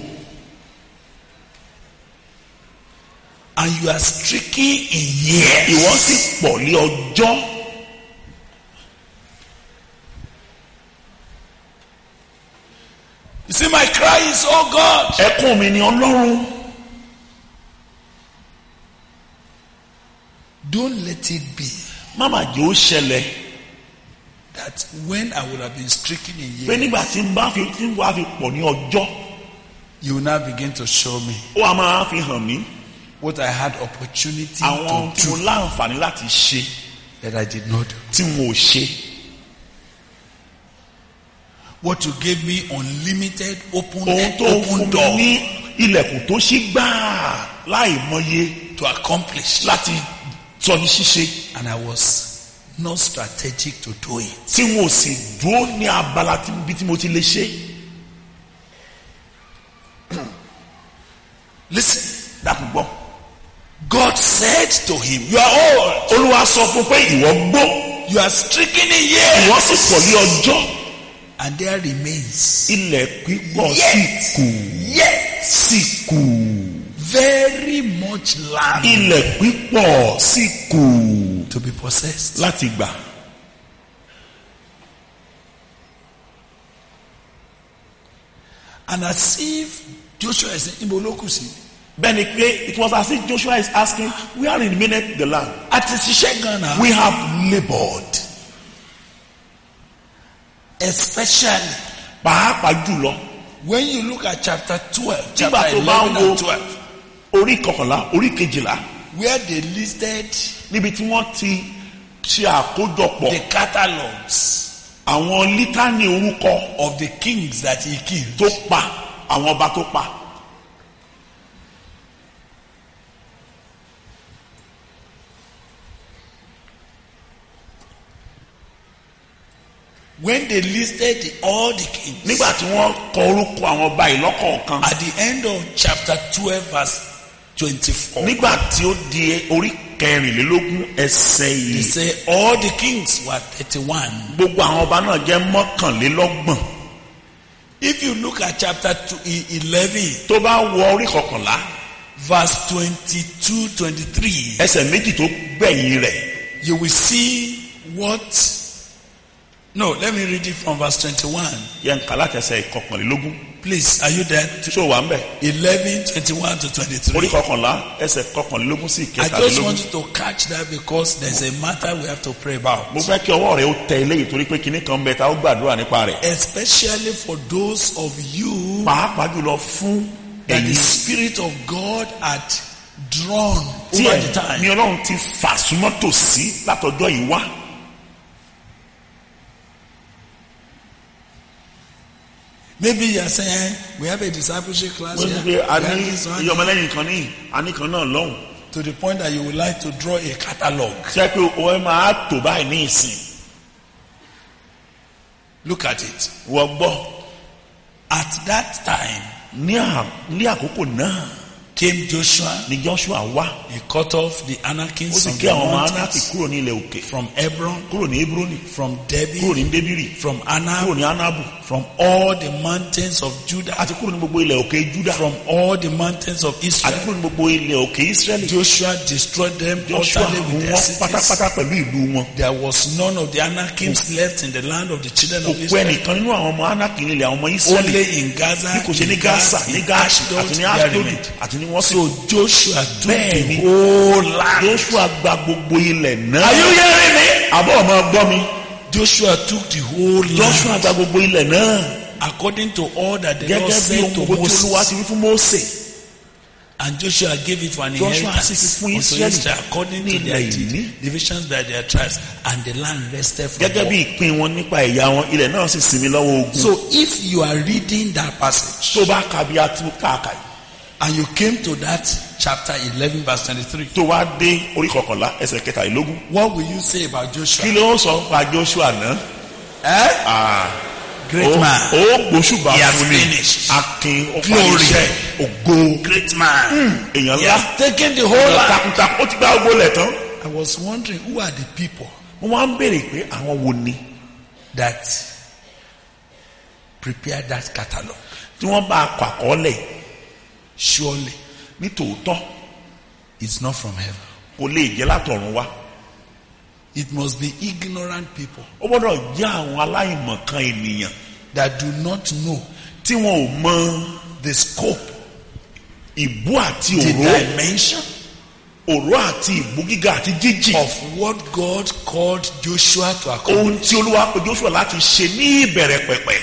[SPEAKER 2] and you are stricken in years.
[SPEAKER 3] Ìwọ sì pọ̀ lé ọjọ́.
[SPEAKER 2] You see, my cry is, oh God,
[SPEAKER 3] Ẹkún mi ni Ọlọ́run.
[SPEAKER 2] don't let it be
[SPEAKER 3] Má mà jẹ́ ó ṣẹlẹ̀
[SPEAKER 2] that when I would have been stricken in
[SPEAKER 3] pé
[SPEAKER 2] years,
[SPEAKER 3] nígbà tí n bá fi tí n wá fi pọ̀ ní ọjọ́,
[SPEAKER 2] you will now begin to show me
[SPEAKER 3] ó wá máa fi hàn mí
[SPEAKER 2] what I had opportunity
[SPEAKER 3] àwọn ohun
[SPEAKER 2] to
[SPEAKER 3] tí mo
[SPEAKER 2] do
[SPEAKER 3] láǹfààní láti ṣe
[SPEAKER 2] that I did not do.
[SPEAKER 3] tí n ò ṣe.
[SPEAKER 2] What you gave me unlimited open,
[SPEAKER 3] Ohun tó ń fún
[SPEAKER 2] open
[SPEAKER 3] mi
[SPEAKER 2] door
[SPEAKER 3] ní ilẹ̀kùn tó ṣí gbáà láì mọye
[SPEAKER 2] to accomplish,
[SPEAKER 3] láti sọ ní ṣíṣe
[SPEAKER 2] and I was not strategic to do it.
[SPEAKER 3] tí n ò sì dúró ní abala tí bí tí mo ti lè ṣe.
[SPEAKER 2] Listen,
[SPEAKER 3] Dákun gbọ́.
[SPEAKER 2] God said to him, you are old,
[SPEAKER 3] Olúwa sọ fún pé ìwọ gbó,
[SPEAKER 2] you are stricken in years,
[SPEAKER 3] ìwọ sì pọ̀ ní ọjọ́.
[SPEAKER 2] and there remains
[SPEAKER 3] Ilẹ̀ pípọ̀ sì
[SPEAKER 2] Yes.
[SPEAKER 3] kù
[SPEAKER 2] yet
[SPEAKER 3] sì kù.
[SPEAKER 2] very much land
[SPEAKER 3] Ilẹ̀ pípọ̀ sì kù
[SPEAKER 2] to be possessed.
[SPEAKER 3] láti gbà.
[SPEAKER 2] And as if Joshua is saying, "Ibo ló kù sí?"
[SPEAKER 3] Bẹ́ẹ̀ni pé it was as if Joshua is asking, where remaineth the land?
[SPEAKER 2] Àti ṣiṣẹ́ gan-an,
[SPEAKER 3] We have laboured.
[SPEAKER 2] especially
[SPEAKER 3] Pàápàá jùlọ
[SPEAKER 2] when you look at chapter twelve,
[SPEAKER 3] nígbà
[SPEAKER 2] chapter
[SPEAKER 3] tó bá
[SPEAKER 2] eleven
[SPEAKER 3] ń wo
[SPEAKER 2] and twelve,
[SPEAKER 3] orí kọkànlá orí kejìlá
[SPEAKER 2] where they listed
[SPEAKER 3] níbi tí wọ́n ti ṣe àkójọpọ̀
[SPEAKER 2] the catalogs
[SPEAKER 3] àwọn lítánì orúkọ
[SPEAKER 2] of the kings that he killed.
[SPEAKER 3] tó pa àwọn ọba tó pa.
[SPEAKER 2] when they listed the, all the kings,
[SPEAKER 3] nígbà tí wọ́n kọ orúkọ àwọn ọba yìí lọ́kọ̀ọ̀kan,
[SPEAKER 2] at the end of chapter twelve verse twenty-four,
[SPEAKER 3] nígbà tí ó di orí kẹrìnlélógún ẹsẹ̀
[SPEAKER 2] they
[SPEAKER 3] yìí,
[SPEAKER 2] say all the kings were thirty-one.
[SPEAKER 3] gbogbo àwọn ọba náà jẹ́ mọ́kànlélọ́gbọ̀n.
[SPEAKER 2] If you look at chapter two, eleven,
[SPEAKER 3] tó bá wọ orí kọkànlá
[SPEAKER 2] verse twenty-two, twenty-three,
[SPEAKER 3] ẹsẹ̀ méjì tó gbẹ̀yìn rẹ̀,
[SPEAKER 2] you will see what. No, let me read it from verse twenty-one.
[SPEAKER 3] yẹn kà láti ẹsẹ̀ ìkọkànlélógún.
[SPEAKER 2] Please, are you there?
[SPEAKER 3] ṣó wà ń bẹ̀?
[SPEAKER 2] eleven, twenty-one to
[SPEAKER 3] orí
[SPEAKER 2] twenty-three.
[SPEAKER 3] kọkànlá ẹsẹ̀ kọkànlélógún sí
[SPEAKER 2] I just want
[SPEAKER 3] ìkẹtàlélógún.
[SPEAKER 2] you to catch that because there's a matter we have to pray about.
[SPEAKER 3] mo fẹ́ kí ọwọ́ rẹ̀ ó tẹ eléyìí torí pé kinní kan bẹ tá ó gbàdúrà nípa rẹ̀.
[SPEAKER 2] Especially for those of you
[SPEAKER 3] pàápàá jùlọ fún
[SPEAKER 2] that the
[SPEAKER 3] ẹ̀yin
[SPEAKER 2] Spirit of God had drawn
[SPEAKER 3] tí
[SPEAKER 2] over the
[SPEAKER 3] ẹ̀
[SPEAKER 2] time.
[SPEAKER 3] ní Ọlọ́run ti fà súnmọ́ tòsí látọjọ́ yìí wá.
[SPEAKER 2] Maybe you are saying we have a discipleship class
[SPEAKER 3] wọ́n
[SPEAKER 2] here.
[SPEAKER 3] ti pé a
[SPEAKER 2] we have
[SPEAKER 3] ní
[SPEAKER 2] this one,
[SPEAKER 3] iye ọmọlẹ́yìn kan ní àní kan náà lọ́hùn.
[SPEAKER 2] to the point that you would like to draw a catalogue.
[SPEAKER 3] ṣé pé o ẹ máa tò báyìí ní ìsìn.
[SPEAKER 2] Look at it.
[SPEAKER 3] wọ́n gbọ́
[SPEAKER 2] At that time
[SPEAKER 3] ní à- ní àkókò náà
[SPEAKER 2] came Joshua.
[SPEAKER 3] ni Joshua wá.
[SPEAKER 2] He cut off the
[SPEAKER 3] ó
[SPEAKER 2] Anakims
[SPEAKER 3] sì
[SPEAKER 2] from
[SPEAKER 3] kí
[SPEAKER 2] the
[SPEAKER 3] àwọn ọmọ Anaki
[SPEAKER 2] mountains,
[SPEAKER 3] kúrò ní ilẹ̀ òkè,
[SPEAKER 2] from Hebron,
[SPEAKER 3] kúrò ní Hebroni,
[SPEAKER 2] from
[SPEAKER 3] kúrò
[SPEAKER 2] Debi,
[SPEAKER 3] ní Débírì,
[SPEAKER 2] from
[SPEAKER 3] kúrò
[SPEAKER 2] Anab,
[SPEAKER 3] ní Anabu,
[SPEAKER 2] from all the mountains of Judah,
[SPEAKER 3] àti kúrò ní gbogbo ilẹ̀ òkè Juda,
[SPEAKER 2] from all the mountains of
[SPEAKER 3] àti
[SPEAKER 2] Israel.
[SPEAKER 3] kúrò ní gbogbo ilẹ̀ òkè Israẹli.
[SPEAKER 2] Joshua destroyed them
[SPEAKER 3] Joshua
[SPEAKER 2] utterly
[SPEAKER 3] mú
[SPEAKER 2] with their
[SPEAKER 3] wọn
[SPEAKER 2] cities.
[SPEAKER 3] pátápátá pẹ̀lú ìlú wọn.
[SPEAKER 2] There was none of the Anakims left in the land of the children
[SPEAKER 3] kò
[SPEAKER 2] of
[SPEAKER 3] pẹ́
[SPEAKER 2] Israel.
[SPEAKER 3] nìkan nínú àwọn ọmọ Anaki nílẹ̀ àwọn ọmọ Israẹli.
[SPEAKER 2] Only in Gaza,
[SPEAKER 3] bí kò ṣe ní
[SPEAKER 2] in
[SPEAKER 3] Gaza,
[SPEAKER 2] Gaza,
[SPEAKER 3] ní
[SPEAKER 2] in
[SPEAKER 3] Gaza
[SPEAKER 2] Ashdod,
[SPEAKER 3] àti ní
[SPEAKER 2] there
[SPEAKER 3] Ashdod
[SPEAKER 2] remained.
[SPEAKER 3] àti ní wọ́n sì.
[SPEAKER 2] So Joshua took
[SPEAKER 3] Bẹ́ẹ̀
[SPEAKER 2] the
[SPEAKER 3] ni.
[SPEAKER 2] whole land.
[SPEAKER 3] Joshua gba gbogbo ilẹ̀ náà.
[SPEAKER 2] Are you hearing me?
[SPEAKER 3] àbọ̀ ọmọ gbọ́ mi.
[SPEAKER 2] Joshua took the whole land.
[SPEAKER 3] Joshua gba gbogbo ilẹ̀ náà.
[SPEAKER 2] According to all that the Lord
[SPEAKER 3] gẹ́gẹ́ bí
[SPEAKER 2] said
[SPEAKER 3] ohun
[SPEAKER 2] to
[SPEAKER 3] gbogbo tí Olúwa
[SPEAKER 2] Moses.
[SPEAKER 3] ti wí fún Mósè.
[SPEAKER 2] And Joshua gave it for an
[SPEAKER 3] Joshua
[SPEAKER 2] inheritance
[SPEAKER 3] sì fi fún
[SPEAKER 2] unto
[SPEAKER 3] Israẹli
[SPEAKER 2] Israel according
[SPEAKER 3] ní
[SPEAKER 2] to their
[SPEAKER 3] ilẹ̀ ìní.
[SPEAKER 2] deed, divisions by their tribes, and the land rested from
[SPEAKER 3] gẹ́gẹ́
[SPEAKER 2] war.
[SPEAKER 3] bí ìpín wọn nípa ẹ̀yà wọn ilẹ̀ náà sì sinmi lọ́wọ́ ogun.
[SPEAKER 2] So if you are reading that passage
[SPEAKER 3] tó bá ka bí a ti káàkà yìí.
[SPEAKER 2] and you came to that chapter eleven verse twenty-three,
[SPEAKER 3] tó wá dé orí kọkànlá ẹsẹ̀ kẹtàlélógún.
[SPEAKER 2] what will you say about Joshua?
[SPEAKER 3] kí ló ń sọ nípa Joshua náà?
[SPEAKER 2] Eh?
[SPEAKER 3] Ah,
[SPEAKER 2] Great
[SPEAKER 3] ó-
[SPEAKER 2] man.
[SPEAKER 3] ó gbóṣùbà
[SPEAKER 2] He has
[SPEAKER 3] fún ni.
[SPEAKER 2] finished.
[SPEAKER 3] akin ó parí
[SPEAKER 2] Glory.
[SPEAKER 3] iṣẹ́ ògo.
[SPEAKER 2] Great man.
[SPEAKER 3] èèyàn
[SPEAKER 2] He
[SPEAKER 3] ńlá.
[SPEAKER 2] has taken the whole
[SPEAKER 3] èèyàn
[SPEAKER 2] land.
[SPEAKER 3] takuntakun ó ti gbá gbogbo lẹ̀ tán.
[SPEAKER 2] I was wondering who are the people
[SPEAKER 3] wọ́n wá ń béèrè pé àwọn wo ni
[SPEAKER 2] that prepared that catalog.
[SPEAKER 3] tí wọ́n bá kọ àkọọ́lẹ̀
[SPEAKER 2] Surely
[SPEAKER 3] ní tòótọ́
[SPEAKER 2] it's not from heaven.
[SPEAKER 3] kò lè jẹ́ látọ̀run wá.
[SPEAKER 2] It must be ignorant people
[SPEAKER 3] ó gbọ́dọ̀ jẹ́ àwọn aláìmọ̀kan ènìyàn
[SPEAKER 2] that do not know
[SPEAKER 3] tí wọn ò mọ
[SPEAKER 2] the scope,
[SPEAKER 3] ìbú àti
[SPEAKER 2] the
[SPEAKER 3] òró
[SPEAKER 2] dimension
[SPEAKER 3] òró àti ìbú gíga àti jíjì.
[SPEAKER 2] of what God called Joshua to accomplish.
[SPEAKER 3] ohun tí Olúwa pe Joshua láti ṣe ní ìbẹ̀rẹ̀ pẹ̀pẹ̀.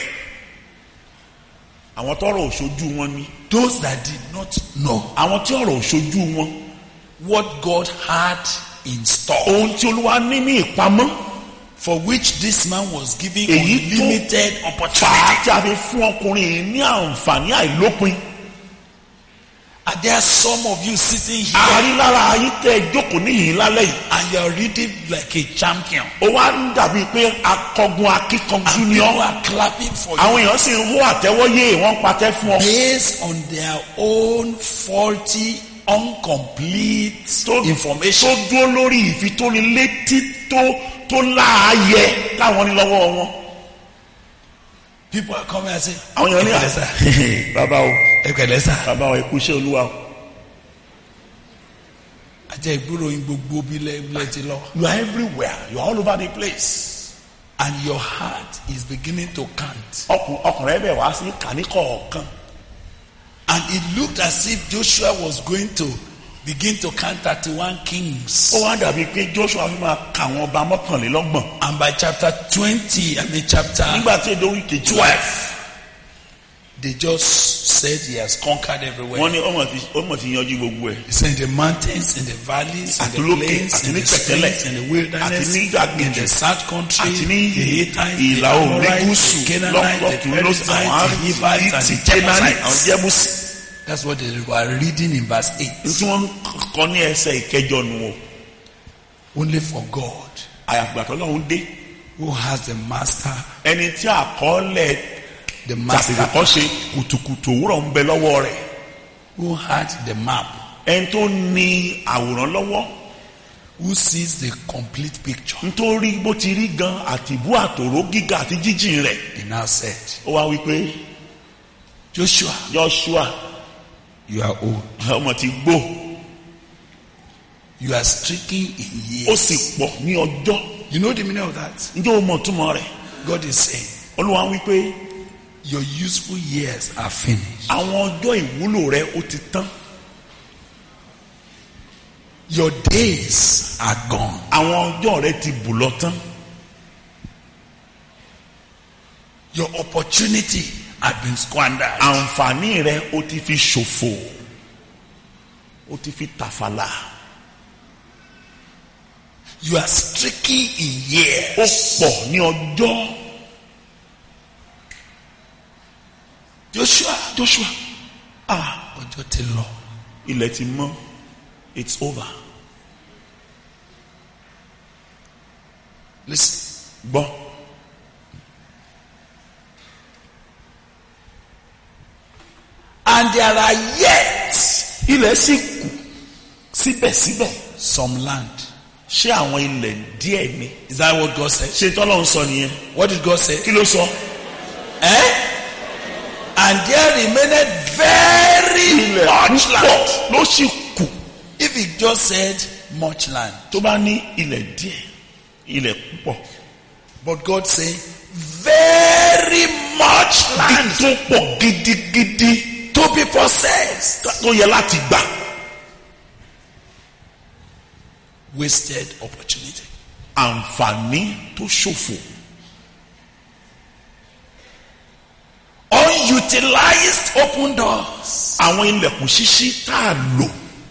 [SPEAKER 3] àwọn tọrọ òṣojú wọn ni.
[SPEAKER 2] Those that did not know
[SPEAKER 3] àwọn tí ọ̀rọ̀ òṣojú wọn.
[SPEAKER 2] what God had in store,
[SPEAKER 3] ohun tí Olúwa ní ní ìpamọ́.
[SPEAKER 2] for which this man was given
[SPEAKER 3] èyí tó
[SPEAKER 2] unlimited
[SPEAKER 3] fà á
[SPEAKER 2] opportunity.
[SPEAKER 3] tí a fi fún ọkùnrin yìí ní àǹfààní àìlópin.
[SPEAKER 2] And there are some of you sitting here
[SPEAKER 3] àárín lára ayé tẹ ẹ jókòó níhìn lálẹ́ yìí.
[SPEAKER 2] and you are reading like a champion.
[SPEAKER 3] ó wá ń dàbí pé akọgun akíkanjú
[SPEAKER 2] And
[SPEAKER 3] ni
[SPEAKER 2] people
[SPEAKER 3] ọ́.
[SPEAKER 2] are clapping for
[SPEAKER 3] àwọn
[SPEAKER 2] you
[SPEAKER 3] èèyàn sì ń hó àtẹ́wọ́yé wọ́n ń patẹ́ fún ọ.
[SPEAKER 2] based on their own faulty, incomplete
[SPEAKER 3] tó
[SPEAKER 2] information.
[SPEAKER 3] tó dúró lórí ìfitónilétí tó tó láàyè káwọn ní lọ́wọ́ wọn.
[SPEAKER 2] People are coming and saying,
[SPEAKER 3] àwọn èèyàn ní
[SPEAKER 2] "Ẹ pẹ̀lẹ́ sà,
[SPEAKER 3] bàbá o
[SPEAKER 2] ẹ pẹ̀lẹ́ sà."
[SPEAKER 3] bàbá o ẹ kú iṣẹ́ Olúwa o.
[SPEAKER 2] Ajẹ́ ìgboro yín gbogbo bílẹ̀ bílẹ̀ ti lọ.
[SPEAKER 3] you are everywhere you are all over the place.
[SPEAKER 2] And your heart is beginning to count.
[SPEAKER 3] ọkùn ọkùnrin ẹbẹ wá sí kàníkọ̀ọ̀kan.
[SPEAKER 2] And it looked as if Joshua was going to begin to count thirty-one kings.
[SPEAKER 3] ó wá dàbí pé Joshua fi máa kà wọn ọba mọ́kànlélọ́gbọ̀n.
[SPEAKER 2] And by chapter twenty, I mean chapter
[SPEAKER 3] nígbà tí èdè orí kejì
[SPEAKER 2] twelve, they just said he has conquered everywhere.
[SPEAKER 3] wọ́n ní ọmọ ti ọmọ ti yanjú gbogbo ẹ̀.
[SPEAKER 2] He said in the mountains, in the valleys, in
[SPEAKER 3] Àti
[SPEAKER 2] the
[SPEAKER 3] lókè,
[SPEAKER 2] plains,
[SPEAKER 3] àti
[SPEAKER 2] in
[SPEAKER 3] ní
[SPEAKER 2] the
[SPEAKER 3] pẹ̀tẹ́lẹ̀,
[SPEAKER 2] springs, in the wilderness,
[SPEAKER 3] àti ní ìdàgbèjì,
[SPEAKER 2] in the south country,
[SPEAKER 3] àti ní
[SPEAKER 2] the Hittites, the
[SPEAKER 3] ìlà oòrùn ní
[SPEAKER 2] Amorites,
[SPEAKER 3] gúúsù
[SPEAKER 2] the Canaanites, the
[SPEAKER 3] lọ́kùnrin ló sì
[SPEAKER 2] Perizzites,
[SPEAKER 3] àwọn
[SPEAKER 2] the Hivites, and
[SPEAKER 3] ti
[SPEAKER 2] the
[SPEAKER 3] Kénáánì àwọn
[SPEAKER 2] Jebusites.
[SPEAKER 3] Jẹ́búsì.
[SPEAKER 2] That's what they were reading in verse eight.
[SPEAKER 3] tí wọ́n kọ́ ní ẹsẹ̀ ìkẹjọ nù o.
[SPEAKER 2] Only for God
[SPEAKER 3] àyàfìgbà tó lọ́hún dé.
[SPEAKER 2] who has the master,
[SPEAKER 3] ẹni tí àkọọ́lẹ̀
[SPEAKER 2] the master,
[SPEAKER 3] tàbí ṣe kùtùkùtù òwúrọ̀ ń bẹ lọ́wọ́ rẹ̀.
[SPEAKER 2] who had the map,
[SPEAKER 3] ẹni tó ní àwòrán lọ́wọ́.
[SPEAKER 2] who sees the complete picture.
[SPEAKER 3] nítorí bó ti rí gan àtìbú àtòró gíga àti jíjìn rẹ̀.
[SPEAKER 2] He now said,
[SPEAKER 3] ó wá wí pé
[SPEAKER 2] Joshua,
[SPEAKER 3] Joshua
[SPEAKER 2] you are old.
[SPEAKER 3] ọmọ ti gbó.
[SPEAKER 2] You are stricken in
[SPEAKER 3] ó
[SPEAKER 2] years.
[SPEAKER 3] sì pọ̀ ní ọjọ́.
[SPEAKER 2] You know the meaning of that?
[SPEAKER 3] ǹjẹ́ o mọ̀ túmọ̀ rẹ̀?
[SPEAKER 2] God is saying,
[SPEAKER 3] Olúwa wí pé
[SPEAKER 2] your useful years are finished.
[SPEAKER 3] àwọn ọjọ́ ìwúlò rẹ̀ ó ti tán.
[SPEAKER 2] Your days are gone.
[SPEAKER 3] àwọn ọjọ́ rẹ̀ ti bù lọ tán.
[SPEAKER 2] Your opportunity has been squandered.
[SPEAKER 3] àǹfààní rẹ̀ ó ti fi ṣòfò. ó ti fi tàfàlà.
[SPEAKER 2] You are stricken in years.
[SPEAKER 3] ó pọ̀ ní ọjọ́.
[SPEAKER 2] Joshua,
[SPEAKER 3] Joshua ah
[SPEAKER 2] ọjọ́ ti lọ.
[SPEAKER 3] ilẹ̀ ti mọ́. It's over.
[SPEAKER 2] Listen.
[SPEAKER 3] gbọ́.
[SPEAKER 2] And there are yet
[SPEAKER 3] ilẹ̀ sì kù síbẹ̀síbẹ̀.
[SPEAKER 2] some land.
[SPEAKER 3] ṣé àwọn ilẹ̀ díẹ̀ ni.
[SPEAKER 2] Is that what God said?
[SPEAKER 3] ṣé tọ́lọ́run sọ nìyẹn.
[SPEAKER 2] What did God say?
[SPEAKER 3] kí ló sọ.
[SPEAKER 2] Eh? And there remained very much
[SPEAKER 3] púpọ̀
[SPEAKER 2] land.
[SPEAKER 3] ló sì kù.
[SPEAKER 2] If he just said much land,
[SPEAKER 3] tó bá ní ilẹ̀ díẹ̀ ilẹ̀ púpọ̀.
[SPEAKER 2] but God say very much land
[SPEAKER 3] tó pọ̀ gidigidi
[SPEAKER 2] to be possessed.
[SPEAKER 3] tó yẹ láti gbà.
[SPEAKER 2] Wasted opportunity.
[SPEAKER 3] àǹfààní tó ṣòfò.
[SPEAKER 2] Unutilized open doors.
[SPEAKER 3] àwọn ilẹ̀kùn ṣíṣí tá a lò.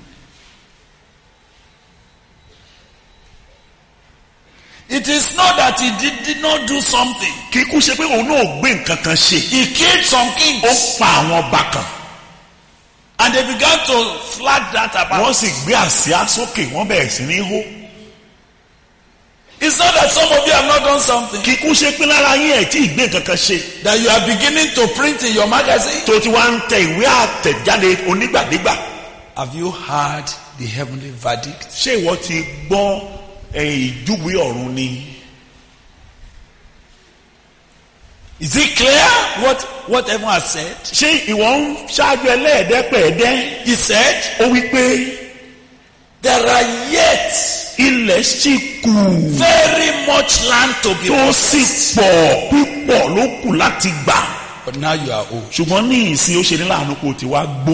[SPEAKER 2] It is not that he did, did not do something.
[SPEAKER 3] kì í kú ṣe pé òun náà gbé nǹkan kan ṣe.
[SPEAKER 2] He killed some
[SPEAKER 3] ó
[SPEAKER 2] kings.
[SPEAKER 3] pa àwọn ọba kan.
[SPEAKER 2] And they began to flag that about.
[SPEAKER 3] wọ́n sì gbé àsíá sókè wọ́n bẹ̀rẹ̀ sí ní hó.
[SPEAKER 2] It's not that some of you have not done something.
[SPEAKER 3] kì í kú ṣe pé lára yín ẹ̀ tí ì gbé nǹkan kan ṣe.
[SPEAKER 2] That you are beginning to print in your magazine.
[SPEAKER 3] tó ti wá ń tẹ ìwé àtẹ̀jáde onígbàdégbà.
[SPEAKER 2] Have you heard the heavenly verdict?
[SPEAKER 3] ṣé ìwọ ti gbọ́ ìjúwe ọ̀run ni.
[SPEAKER 2] Is it clear what, what everyone has said?
[SPEAKER 3] ṣé ìwọ ń ṣáájú ẹlẹ́ẹ̀dẹ́pẹ̀ẹ́dẹ́.
[SPEAKER 2] He said,
[SPEAKER 3] ó wí pé
[SPEAKER 2] there are yet
[SPEAKER 3] ilẹ̀ sì kù.
[SPEAKER 2] very much land to be
[SPEAKER 3] tó sì
[SPEAKER 2] possessed.
[SPEAKER 3] pọ̀ pípọ̀ ló kù láti gbà.
[SPEAKER 2] But now you are old.
[SPEAKER 3] ṣùgbọ́n ní ìsìn ó ṣe ní láàánú kó o ti wá gbó.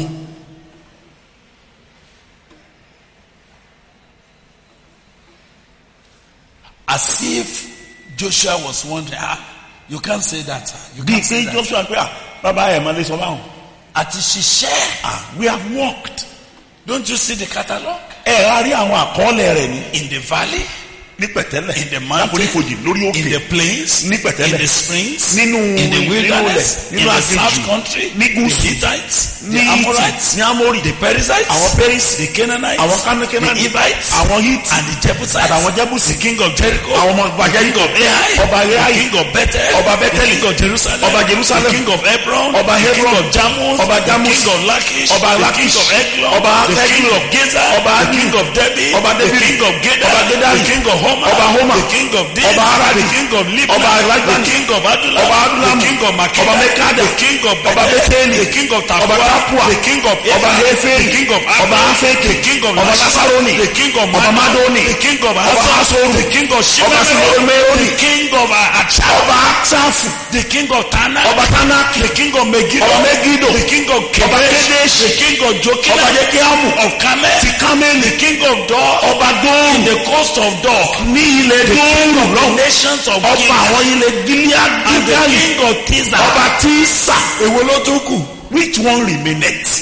[SPEAKER 2] As if Joshua was wondering, ah, you can't say that. Sir. You
[SPEAKER 3] bíi
[SPEAKER 2] can't say
[SPEAKER 3] pé
[SPEAKER 2] that.
[SPEAKER 3] Joshua pé à bàbá ẹ̀ máa lè sọ báwọn.
[SPEAKER 2] Àti ṣiṣẹ́.
[SPEAKER 3] ah we have worked.
[SPEAKER 2] Don't you see the catalog?
[SPEAKER 3] ẹ á rí àwọn àkọọ́lẹ̀ rẹ̀ ní.
[SPEAKER 2] In the valley,
[SPEAKER 3] ní pẹ̀tẹ́lẹ̀.
[SPEAKER 2] in the mountain,
[SPEAKER 3] láfonífojì lórí
[SPEAKER 2] in
[SPEAKER 3] òkè.
[SPEAKER 2] the plains,
[SPEAKER 3] ní
[SPEAKER 2] in
[SPEAKER 3] pẹ̀tẹ́lẹ̀.
[SPEAKER 2] the springs,
[SPEAKER 3] nínú
[SPEAKER 2] in the
[SPEAKER 3] nínú
[SPEAKER 2] wilderness,
[SPEAKER 3] ilẹ̀,
[SPEAKER 2] in
[SPEAKER 3] nínú
[SPEAKER 2] the south
[SPEAKER 3] aginjù,
[SPEAKER 2] country,
[SPEAKER 3] ní
[SPEAKER 2] the
[SPEAKER 3] gúúsù,
[SPEAKER 2] Hittites,
[SPEAKER 3] ní
[SPEAKER 2] the Amorites,
[SPEAKER 3] ní Amórì,
[SPEAKER 2] the Perizzites,
[SPEAKER 3] àwọn Peris,
[SPEAKER 2] the Canaanites,
[SPEAKER 3] àwọn
[SPEAKER 2] the
[SPEAKER 3] Canaanites,
[SPEAKER 2] Hivites,
[SPEAKER 3] àwọn Hiti,
[SPEAKER 2] and the Jebusites,
[SPEAKER 3] àtàwọn Jẹ́bùsì,
[SPEAKER 2] the king of Jericho,
[SPEAKER 3] àwọn ọmọ ọba
[SPEAKER 2] the king
[SPEAKER 3] Jẹ́ríkò,
[SPEAKER 2] of Ai,
[SPEAKER 3] ọba
[SPEAKER 2] the
[SPEAKER 3] Ai,
[SPEAKER 2] king of Bethel,
[SPEAKER 3] ọba
[SPEAKER 2] the
[SPEAKER 3] Bẹ́tẹ́lì,
[SPEAKER 2] king of Jerusalem,
[SPEAKER 3] ọba Jerusalem,
[SPEAKER 2] the king of Hebron,
[SPEAKER 3] ọba
[SPEAKER 2] the king
[SPEAKER 3] Hebron,
[SPEAKER 2] of Jarmuth,
[SPEAKER 3] ọba Jarmuth,
[SPEAKER 2] the king of Lachish,
[SPEAKER 3] ọba
[SPEAKER 2] the
[SPEAKER 3] Lachish,
[SPEAKER 2] king of Eglon,
[SPEAKER 3] ọba
[SPEAKER 2] the king
[SPEAKER 3] Eglon,
[SPEAKER 2] of Gezer,
[SPEAKER 3] ọba
[SPEAKER 2] the
[SPEAKER 3] Aggi,
[SPEAKER 2] king of David,
[SPEAKER 3] ọba
[SPEAKER 2] the
[SPEAKER 3] David,
[SPEAKER 2] king of Gedar,
[SPEAKER 3] ọba Gedari,
[SPEAKER 2] the king of Homer,
[SPEAKER 3] ọba Homer,
[SPEAKER 2] the king of Din,
[SPEAKER 3] ọba Aradi,
[SPEAKER 2] the king of Libna,
[SPEAKER 3] ọba Libna,
[SPEAKER 2] the king of Adullam,
[SPEAKER 3] ọba Adullam,
[SPEAKER 2] the king of Makeda,
[SPEAKER 3] ọba Mekada,
[SPEAKER 2] the king of
[SPEAKER 3] ọba
[SPEAKER 2] Bethel,
[SPEAKER 3] Betheli,
[SPEAKER 2] the king of
[SPEAKER 3] ọba
[SPEAKER 2] Tapua,
[SPEAKER 3] Tapua,
[SPEAKER 2] the king of
[SPEAKER 3] ọba Heferi,
[SPEAKER 2] the king of
[SPEAKER 3] ọba
[SPEAKER 2] Afek,
[SPEAKER 3] Afeki,
[SPEAKER 2] the king of
[SPEAKER 3] ọba
[SPEAKER 2] Lash,
[SPEAKER 3] Lasaroni,
[SPEAKER 2] the king of
[SPEAKER 3] ọba Madoni,
[SPEAKER 2] the king of
[SPEAKER 3] ọba
[SPEAKER 2] Hazor,
[SPEAKER 3] Hasoru,
[SPEAKER 2] the king of
[SPEAKER 3] ọba
[SPEAKER 2] Shimei,
[SPEAKER 3] Simeoni,
[SPEAKER 2] the king of Achab,
[SPEAKER 3] ọba Aksafu,
[SPEAKER 2] the king of Tanak,
[SPEAKER 3] ọba Tanaki,
[SPEAKER 2] the king of Megiddo,
[SPEAKER 3] ọba Megido,
[SPEAKER 2] the king of
[SPEAKER 3] ọba
[SPEAKER 2] Kedesh,
[SPEAKER 3] Kedesh,
[SPEAKER 2] the king of Jokina,
[SPEAKER 3] ọba Jekiamu,
[SPEAKER 2] of Kamel,
[SPEAKER 3] ti Kameli,
[SPEAKER 2] the king of Dor,
[SPEAKER 3] ọba Dóòrù,
[SPEAKER 2] in the coast of Dor,
[SPEAKER 3] ní ilẹ̀ Dóòrù
[SPEAKER 2] the
[SPEAKER 3] lọ́wọ́,
[SPEAKER 2] nations of
[SPEAKER 3] ọba
[SPEAKER 2] Gilead,
[SPEAKER 3] àwọn ilẹ̀ Gilead,
[SPEAKER 2] and the
[SPEAKER 3] Gilead,
[SPEAKER 2] king of Tiza,
[SPEAKER 3] ọba Tisa,
[SPEAKER 2] èwo ló tún kù?
[SPEAKER 3] which one remaineth?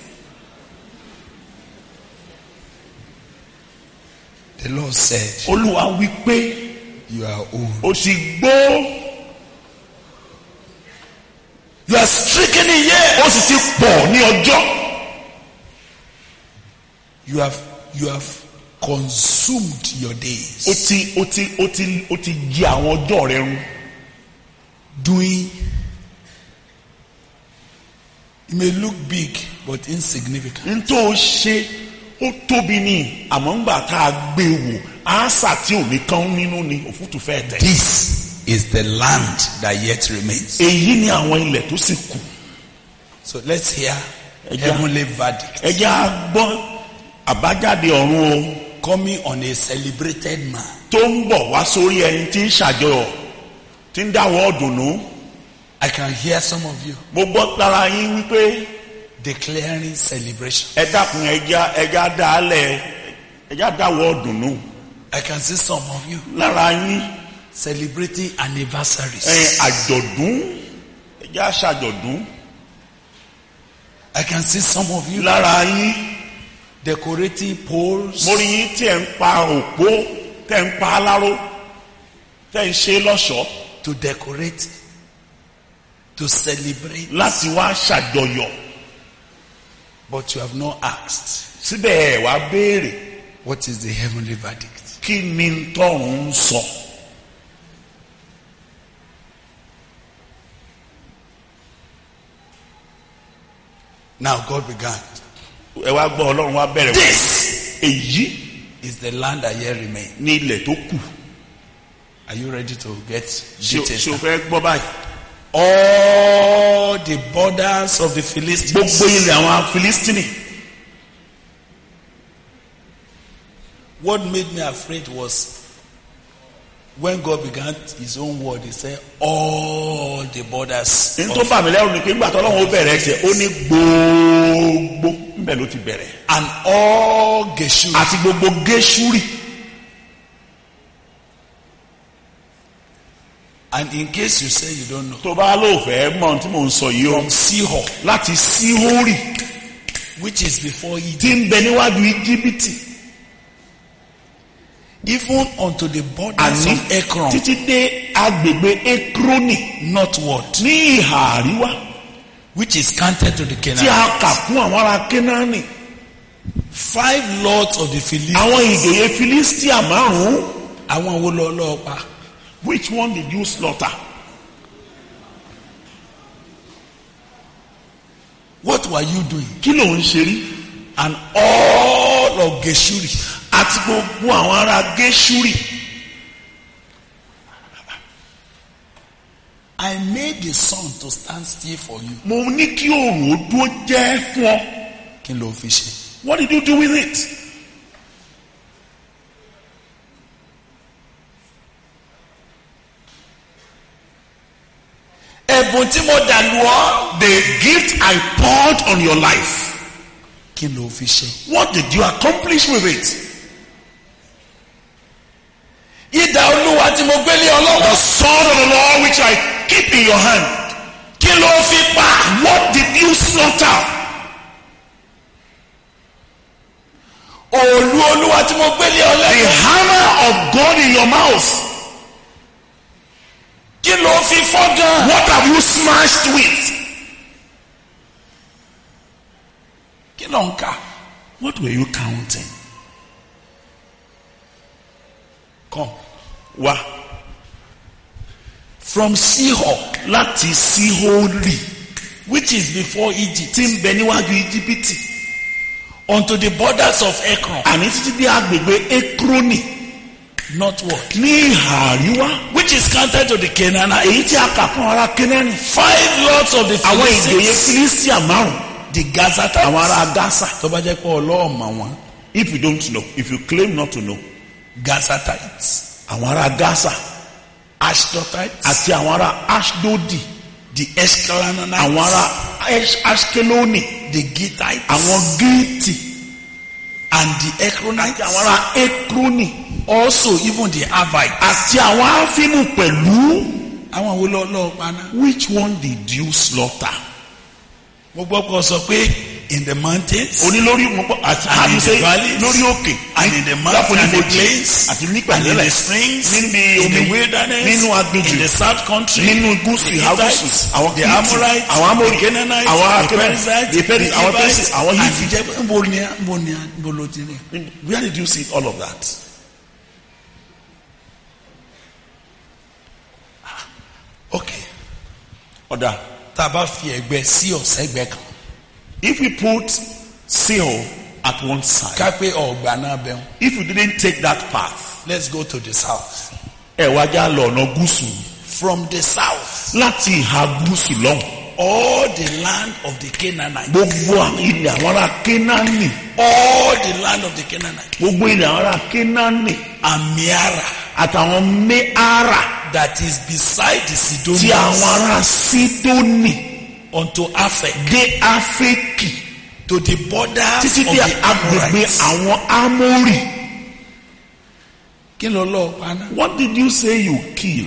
[SPEAKER 2] The Lord said,
[SPEAKER 3] Olúwa wí pé
[SPEAKER 2] you are old.
[SPEAKER 3] o ti gbó,
[SPEAKER 2] You are stricken in years.
[SPEAKER 3] o sì ti pọ̀ ní ọjọ́.
[SPEAKER 2] You have, you have consumed your days.
[SPEAKER 3] ó ti ó ti ó ti ó ti jẹ àwọn ọjọ́ rẹ run.
[SPEAKER 2] Doing, it may look big but insignificant.
[SPEAKER 3] n tó ṣe ó tóbi ní àmọ́ ńgbà tá a gbé wò àásà tí ò ní kán nínú ni òfútù fẹ́ tẹ̀.
[SPEAKER 2] This is the land that yet remains.
[SPEAKER 3] èyí ni àwọn ilẹ̀ tó sì kù.
[SPEAKER 2] So let's hear
[SPEAKER 3] Ẹja.
[SPEAKER 2] heavenly verdict
[SPEAKER 3] ẹ jẹ́ á gbọ́ àbájáde ọ̀run o
[SPEAKER 2] coming on a celebrated man.
[SPEAKER 3] tó ń bọ̀ wá sórí ẹni tí ń ṣàjọyọ̀ tí ń dáwọ́ ọ̀dùnnú.
[SPEAKER 2] I can hear some of you
[SPEAKER 3] mo gbọ́ lára yín wípé
[SPEAKER 2] declaring celebration.
[SPEAKER 3] ẹ dákun ẹja ẹja dálẹ̀ ẹja dáwọ́ ọ̀dùnnú.
[SPEAKER 2] I can see some of you
[SPEAKER 3] lára yín
[SPEAKER 2] celebrating anniversaries.
[SPEAKER 3] ẹ àjọ̀dún ẹja ṣàjọ̀dún.
[SPEAKER 2] I can see some of you
[SPEAKER 3] lára yín
[SPEAKER 2] decorating poles.
[SPEAKER 3] mo rí yín tí ẹ ń pa òpó tẹ́ ń pa aláró tẹ́ ń ṣe lọ́ṣọ̀ọ́
[SPEAKER 2] To decorate, to celebrate,
[SPEAKER 3] láti wá ṣàjọyọ̀.
[SPEAKER 2] but you have not asked,
[SPEAKER 3] síbẹ̀ ẹ̀ wá béèrè
[SPEAKER 2] what is the heavenly verdict?
[SPEAKER 3] kí ni tọ́run ń sọ.
[SPEAKER 2] Now God began.
[SPEAKER 3] ẹ wá gbọ́ ọlọ́run wá bẹ̀rẹ̀ wá.
[SPEAKER 2] This
[SPEAKER 3] èyí
[SPEAKER 2] is the land that yet remains.
[SPEAKER 3] ní ilẹ̀ tó kù.
[SPEAKER 2] Are you ready to get
[SPEAKER 3] ṣé o-
[SPEAKER 2] details?
[SPEAKER 3] ṣé o fẹ́ gbọ́ báyìí.
[SPEAKER 2] All the borders of the Philistines.
[SPEAKER 3] gbogbo ilẹ̀ àwọn Filistini.
[SPEAKER 2] What made me afraid was when God began his own word, he said, all the borders.
[SPEAKER 3] ní
[SPEAKER 2] of-
[SPEAKER 3] tó bà mí lẹ́rù ni pé nígbà tó ọlọ́run ó bẹ̀rẹ̀ ẹsẹ̀ ó ní gbogbo níbẹ̀ ló ti bẹ̀rẹ̀.
[SPEAKER 2] and all Geshur.
[SPEAKER 3] àti gbogbo Gẹ́ṣúrì.
[SPEAKER 2] And in case you say you don't know,
[SPEAKER 3] tó bá lóò fẹ́ mọ̀ tí mò ń sọ yìí o.
[SPEAKER 2] from Sihor,
[SPEAKER 3] láti Síhórì
[SPEAKER 2] which is before Egypt,
[SPEAKER 3] tí ń bẹ níwájú Íjíbítì.
[SPEAKER 2] even unto the borders
[SPEAKER 3] àní
[SPEAKER 2] of Ekron,
[SPEAKER 3] títí dé agbègbè Ekroni
[SPEAKER 2] northward,
[SPEAKER 3] ní ìhà àríwá
[SPEAKER 2] which is counted to the
[SPEAKER 3] tí a
[SPEAKER 2] Canaanites.
[SPEAKER 3] kà fún àwọn ará Kénáánì.
[SPEAKER 2] Five lords of the Philistines.
[SPEAKER 3] àwọn ìjòyè Filistia márùn-ún.
[SPEAKER 2] Àwọn wo lọ lọ pa?
[SPEAKER 3] Which one did you slaughter?
[SPEAKER 2] What were you doing?
[SPEAKER 3] kí ló ń ṣe rí?
[SPEAKER 2] And all of Geshuri,
[SPEAKER 3] àti gbogbo àwọn ará Gẹ́ṣúrì.
[SPEAKER 2] I made the sun to stand still for you.
[SPEAKER 3] mo ní kí oòrùn ó dúró jẹ́ fún ọ.
[SPEAKER 2] Kí ló fi ṣe?
[SPEAKER 3] What did you do with it?
[SPEAKER 2] Ẹ̀bùn tí mo dàlú ọ́.
[SPEAKER 3] The gift I poured on your life.
[SPEAKER 2] Kí ló fi ṣe?
[SPEAKER 3] What did you accomplish with it?
[SPEAKER 2] Idà Olúwa tí mo gbélé ọ
[SPEAKER 3] The
[SPEAKER 2] lọ́wọ́.
[SPEAKER 3] sword of the Lord which I keep in your hand.
[SPEAKER 2] Kí ló fi pa?
[SPEAKER 3] What did you slaughter?
[SPEAKER 2] Òòlù Olúwa tí mo gbélé ọ
[SPEAKER 3] The
[SPEAKER 2] lẹ́yìn.
[SPEAKER 3] hammer of God in your mouth.
[SPEAKER 2] Kí ló fi fọ́ gan?
[SPEAKER 3] What have you smashed with?
[SPEAKER 2] Kí ló ń kà?
[SPEAKER 3] What were you counting?
[SPEAKER 2] Come.
[SPEAKER 3] Wá
[SPEAKER 2] From Sihor,
[SPEAKER 3] láti Síhórì
[SPEAKER 2] which is before Egypt,
[SPEAKER 3] tí ń bẹ níwájú Íjíbítì.
[SPEAKER 2] unto the borders of Ekron,
[SPEAKER 3] Àní títí dé agbègbè Ekroni
[SPEAKER 2] northward,
[SPEAKER 3] ní ìhà àríwá.
[SPEAKER 2] which is counted to the Canaanites.
[SPEAKER 3] Èyí tí a kà fún ará Kénáánì.
[SPEAKER 2] Five lords of the
[SPEAKER 3] Àwọn ìjòyè
[SPEAKER 2] Philistines,
[SPEAKER 3] Filistia márùn.
[SPEAKER 2] the Gazatites.
[SPEAKER 3] Àwọn ará Gaza.
[SPEAKER 2] Tó bá jẹ́ pé ọlọ́ọ̀mà wọn,
[SPEAKER 3] If you don't know, if you claim not to know,
[SPEAKER 2] Gazatites,
[SPEAKER 3] àwọn ará Gaza
[SPEAKER 2] Ashdotites,
[SPEAKER 3] àti àwọn ará Ashdodi,
[SPEAKER 2] the Ashkelonites,
[SPEAKER 3] àwọn ará Ash- Ashkeloni,
[SPEAKER 2] the Gittites,
[SPEAKER 3] àwọn Gíìtì
[SPEAKER 2] and the Ekronites,
[SPEAKER 3] àti àwọn ará Ekroni
[SPEAKER 2] also even the Avites.
[SPEAKER 3] àti àwọn Áfínù pẹ̀lú.
[SPEAKER 2] Àwọn wo lọ́ọ́ paná?
[SPEAKER 3] Which one did you slaughter?
[SPEAKER 2] Mo gbọ́ pé ó sọ pé in the mountains,
[SPEAKER 3] oní lórí àti
[SPEAKER 2] and in the
[SPEAKER 3] àdúsẹ́
[SPEAKER 2] valleys,
[SPEAKER 3] lórí òkè
[SPEAKER 2] and in the mountains and the plains,
[SPEAKER 3] àti
[SPEAKER 2] and in
[SPEAKER 3] nípàdélẹ̀
[SPEAKER 2] the springs,
[SPEAKER 3] níbi
[SPEAKER 2] in
[SPEAKER 3] omi
[SPEAKER 2] the wilderness,
[SPEAKER 3] nínú agbèjì
[SPEAKER 2] in the south country,
[SPEAKER 3] nínú gúúsù
[SPEAKER 2] the
[SPEAKER 3] ìhà gúúsù
[SPEAKER 2] Hittites,
[SPEAKER 3] àwọn
[SPEAKER 2] the
[SPEAKER 3] Hítì,
[SPEAKER 2] Amorites,
[SPEAKER 3] àwọn Amori,
[SPEAKER 2] the Canaanites,
[SPEAKER 3] àwọn
[SPEAKER 2] the
[SPEAKER 3] Akẹ́nà-
[SPEAKER 2] Perizzites,
[SPEAKER 3] the
[SPEAKER 2] the
[SPEAKER 3] Peri- àwọn
[SPEAKER 2] Hivites,
[SPEAKER 3] Perisi, àwọn
[SPEAKER 2] and
[SPEAKER 3] Hivi.
[SPEAKER 2] the Mo ni mo ni mo lo ti rí.
[SPEAKER 3] Where did you see all of that?
[SPEAKER 2] Okay,
[SPEAKER 3] Ọ̀dà.
[SPEAKER 2] tá a bá fi ẹ̀gbẹ́ sí ọ̀sẹ́gbẹ́ kan,
[SPEAKER 3] If we put Seol at one side,
[SPEAKER 2] ká pé ọ̀gbà náà bẹ̀ wọ́n.
[SPEAKER 3] if you didn't take that path,
[SPEAKER 2] Let's go to the south.
[SPEAKER 3] ẹ wá já lọ ọ̀nà gúúsù.
[SPEAKER 2] From the south,
[SPEAKER 3] Láti ìhà gúúsù lọ́hùn.
[SPEAKER 2] all the land of the Canaanites,
[SPEAKER 3] Gbogbo àwọn ilẹ̀ àwọn ará Kénáánì.
[SPEAKER 2] all the land of the Canaanites,
[SPEAKER 3] Gbogbo ilẹ̀ àwọn ará Kénáánì.
[SPEAKER 2] and Meara,
[SPEAKER 3] Àtàwọn Méárà
[SPEAKER 2] that is beside the
[SPEAKER 3] tí àwọn
[SPEAKER 2] Sidonians,
[SPEAKER 3] ará Sídónì
[SPEAKER 2] unto Aphek,
[SPEAKER 3] dé Áfẹ́kì
[SPEAKER 2] to the borders
[SPEAKER 3] títí
[SPEAKER 2] of
[SPEAKER 3] dé
[SPEAKER 2] the
[SPEAKER 3] agbègbè
[SPEAKER 2] Amorites.
[SPEAKER 3] àwọn Ámórì.
[SPEAKER 2] Kí ló lọ pa náà?
[SPEAKER 3] What did you say you kill?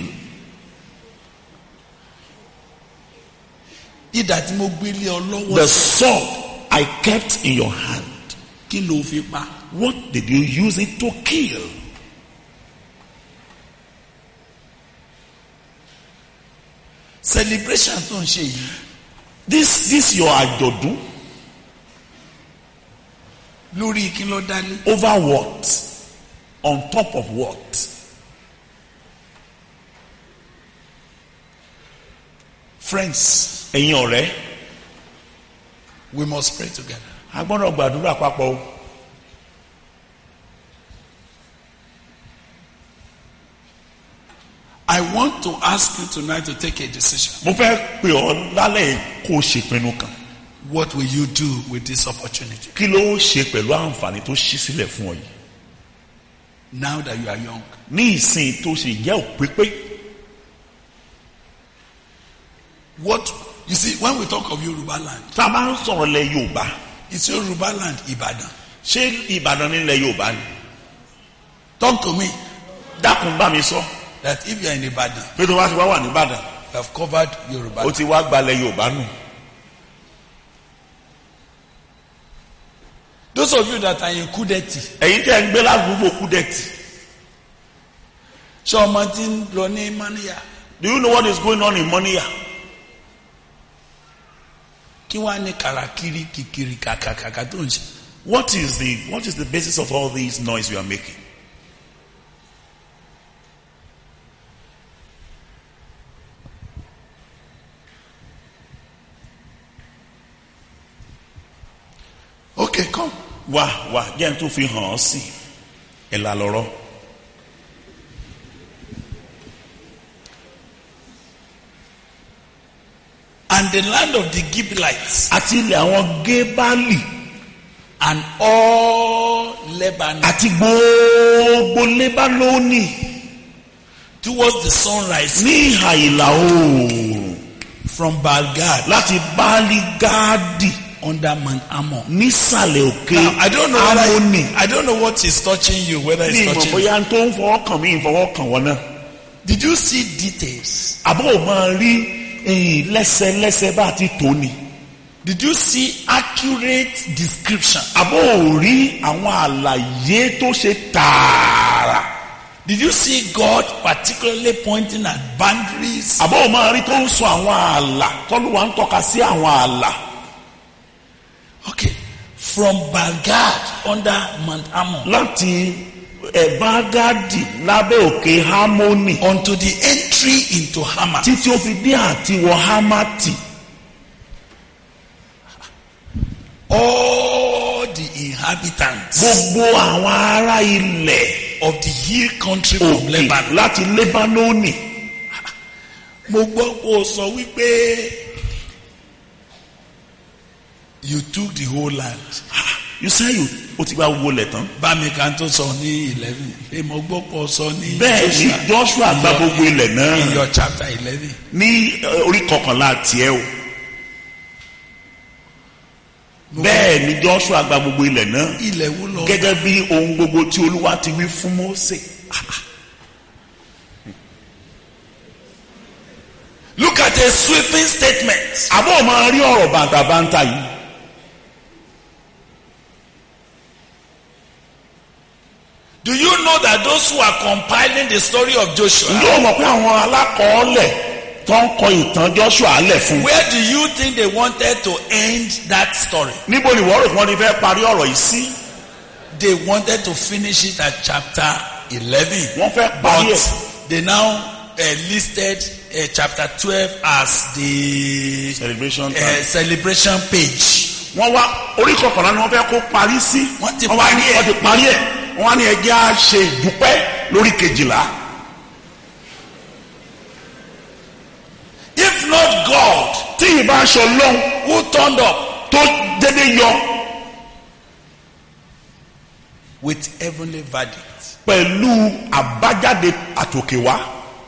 [SPEAKER 2] Ìdà tí mo gbé lé ọ lọ́wọ́
[SPEAKER 3] The
[SPEAKER 2] sí,
[SPEAKER 3] sword I kept in your hand.
[SPEAKER 2] kí ló fi pa?
[SPEAKER 3] What did you use it to kill?
[SPEAKER 2] Celebration tó ń ṣe yìí,
[SPEAKER 3] This this your àjọ̀dún
[SPEAKER 2] lórí kí ló dálé?
[SPEAKER 3] over what? On top of what?
[SPEAKER 2] Friends,
[SPEAKER 3] Ẹ̀yin ọ̀rẹ́,
[SPEAKER 2] we must pray together.
[SPEAKER 3] a gbọ́dọ̀ gbàdúrà papọ̀ o.
[SPEAKER 2] I want to ask you tonight to take a decision.
[SPEAKER 3] Mo fẹ́ pè ọ́ lálẹ́ kó o ṣèpinnu kan.
[SPEAKER 2] What will you do with this opportunity
[SPEAKER 3] Kí ló ṣe pẹ̀lú àǹfààní tó ṣí sílẹ̀ fún ọ yìí?
[SPEAKER 2] now that you are young?
[SPEAKER 3] Ní ìsìn tó ṣe jẹ́ òpépé.
[SPEAKER 2] What you see, when we talk of Yoruba land,
[SPEAKER 3] Tá a bá ń sọ̀rọ̀ ilẹ̀ Yorùbá,
[SPEAKER 2] it's Yoruba land, Ibadan.
[SPEAKER 3] ṣé Ìbàdàn nílẹ̀ Yorùbá ni?
[SPEAKER 2] Talk to me
[SPEAKER 3] Dákun bá mi sọ.
[SPEAKER 2] that if you are in Ibadan,
[SPEAKER 3] Pé tó bá ti wá wà ní Ìbàdàn,
[SPEAKER 2] you have covered Yoruba
[SPEAKER 3] ó
[SPEAKER 2] land.
[SPEAKER 3] ti wá gbalẹ̀ Yorùbá nù.
[SPEAKER 2] Those of you that are in Kudeti,
[SPEAKER 3] Ẹ̀yin tẹ́ ń gbé ládùúgbò Kúdẹ̀tì.
[SPEAKER 2] ṣé ọmọ tí ń lọ ní Mania,
[SPEAKER 3] Do you know what is going on in Moniya?
[SPEAKER 2] kí wàá ní kàràkiri kìkìrì kàkàkàkà tó ń ṣe?
[SPEAKER 3] What is the what is the basis of all this noise you are making?
[SPEAKER 2] Okay, come.
[SPEAKER 3] Wá wá jẹ́ n tó fi hàn ọ́ sí ẹ̀ là lọ́rọ́.
[SPEAKER 2] And the land of the Gibeonites
[SPEAKER 3] Àti ilẹ̀ àwọn Gébálì
[SPEAKER 2] and all Lebanon
[SPEAKER 3] àti gbogbo Lébálónì
[SPEAKER 2] towards the sunrise
[SPEAKER 3] ní ìhà ìlà oòrùn
[SPEAKER 2] from Balgad
[SPEAKER 3] láti Báálí Gáàdì
[SPEAKER 2] under Mount Ammon.
[SPEAKER 3] nísàlẹ̀ òkè
[SPEAKER 2] Now, I don't know whether
[SPEAKER 3] Ámónì.
[SPEAKER 2] I don't know what is touching you, whether
[SPEAKER 3] Ní
[SPEAKER 2] it's
[SPEAKER 3] ìmọ̀
[SPEAKER 2] touching you.
[SPEAKER 3] bóyá tó ń fọwọ́ kàn mí ìfọwọ́ kàn wọ́n náà.
[SPEAKER 2] Did you see details?
[SPEAKER 3] Àbọ̀ ò máa rí ẹ̀yìn lẹ́sẹlẹ́sẹ bá a ti tò ní.
[SPEAKER 2] Did you see accurate description?
[SPEAKER 3] Àbọ̀ ò rí àwọn àlàyé tó ṣe tààrà.
[SPEAKER 2] Did you see God particularly pointing at boundaries?
[SPEAKER 3] Àbọ̀ ò máa rí tó ń sọ àwọn ààlà tọ́lúwa ń tọ́ka sí àwọn ààlà.
[SPEAKER 2] Okay, from Balgad under Mount Ammon
[SPEAKER 3] Láti ẹ̀bá Gádì lábẹ́ òkè Hámónì
[SPEAKER 2] unto the entry into Hamath.
[SPEAKER 3] títí ó fi dé àtiwọ̀ Hámátì.
[SPEAKER 2] All the inhabitants
[SPEAKER 3] Gbogbo àwọn ará ilẹ̀
[SPEAKER 2] of the hill country from
[SPEAKER 3] òkè
[SPEAKER 2] Lebanon.
[SPEAKER 3] láti Lébánónì.
[SPEAKER 2] Mo gbọ́ kó o sọ wípé you took the whole land.
[SPEAKER 3] You say you o ti gba gbogbo lẹ̀ tán.
[SPEAKER 2] Bámi kan tó sọ ní eleven. Ṣé mo gbọ́ kó o sọ ní
[SPEAKER 3] Bẹ́ẹ̀ ni Joshua gba gbogbo ilẹ̀
[SPEAKER 2] in
[SPEAKER 3] náà
[SPEAKER 2] your chapter eleven.
[SPEAKER 3] ní eh, orí kọkànlá tiẹ̀ o. Bẹ́ẹ̀ ni Joshua gba gbogbo ilẹ̀ náà
[SPEAKER 2] Ilẹ̀ wo lọ?
[SPEAKER 3] gẹ́gẹ́ bí ohun gbogbo tí Olúwa ti wí fún Mósè.
[SPEAKER 2] Look at a sweeping statement.
[SPEAKER 3] Àbọ̀ máa rí ọ̀rọ̀ bàǹtàbàǹtà yìí.
[SPEAKER 2] Do you know that those who are compiling the story of Joshua,
[SPEAKER 3] ǹjẹ́ o mọ̀ pé àwọn alákọ̀ọ́lẹ̀ tó ń kọ ìtàn Joshua lẹ̀ fún?
[SPEAKER 2] where do you think they wanted to end that story?
[SPEAKER 3] Níbo ni wọ́n rò pé wọ́n ti fẹ́ parí ọ̀rọ̀ yìí sí?
[SPEAKER 2] They wanted to finish it at chapter eleven.
[SPEAKER 3] Wọ́n fẹ́ parí ẹ̀.
[SPEAKER 2] But they now uh, listed uh, chapter twelve as the
[SPEAKER 3] Celebration
[SPEAKER 2] uh,
[SPEAKER 3] time.
[SPEAKER 2] celebration page.
[SPEAKER 3] Wọ́n wá orí kọkànlá ni wọ́n fẹ́ kó parí sí.
[SPEAKER 2] Wọ́n ti
[SPEAKER 3] wá
[SPEAKER 2] parí
[SPEAKER 3] ní
[SPEAKER 2] ẹ̀.
[SPEAKER 3] wọ́n ti parí ẹ̀. Wọ́n wá ní ẹjẹ́ á ṣe ìdúpẹ́ lórí kejìlá.
[SPEAKER 2] If not God,
[SPEAKER 3] Tí ìbá aṣọ lọ́hùn
[SPEAKER 2] who turned up
[SPEAKER 3] tó dédé yọ
[SPEAKER 2] with heavenly verdict,
[SPEAKER 3] pẹ̀lú àbájáde àtòkè wá.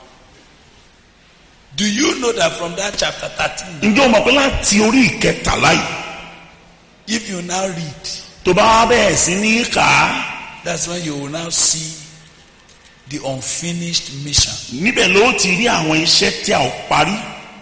[SPEAKER 2] do you know that from that chapter thirteen,
[SPEAKER 3] Ǹjẹ́ o mọ̀ pé láti orí ìkẹtàlá yìí
[SPEAKER 2] if you now read,
[SPEAKER 3] tó bá wá bẹ̀rẹ̀ sí ní kà á,
[SPEAKER 2] that's when you will now see the unfinished mission.
[SPEAKER 3] níbẹ̀ ló ti rí àwọn iṣẹ́ tí a ò parí.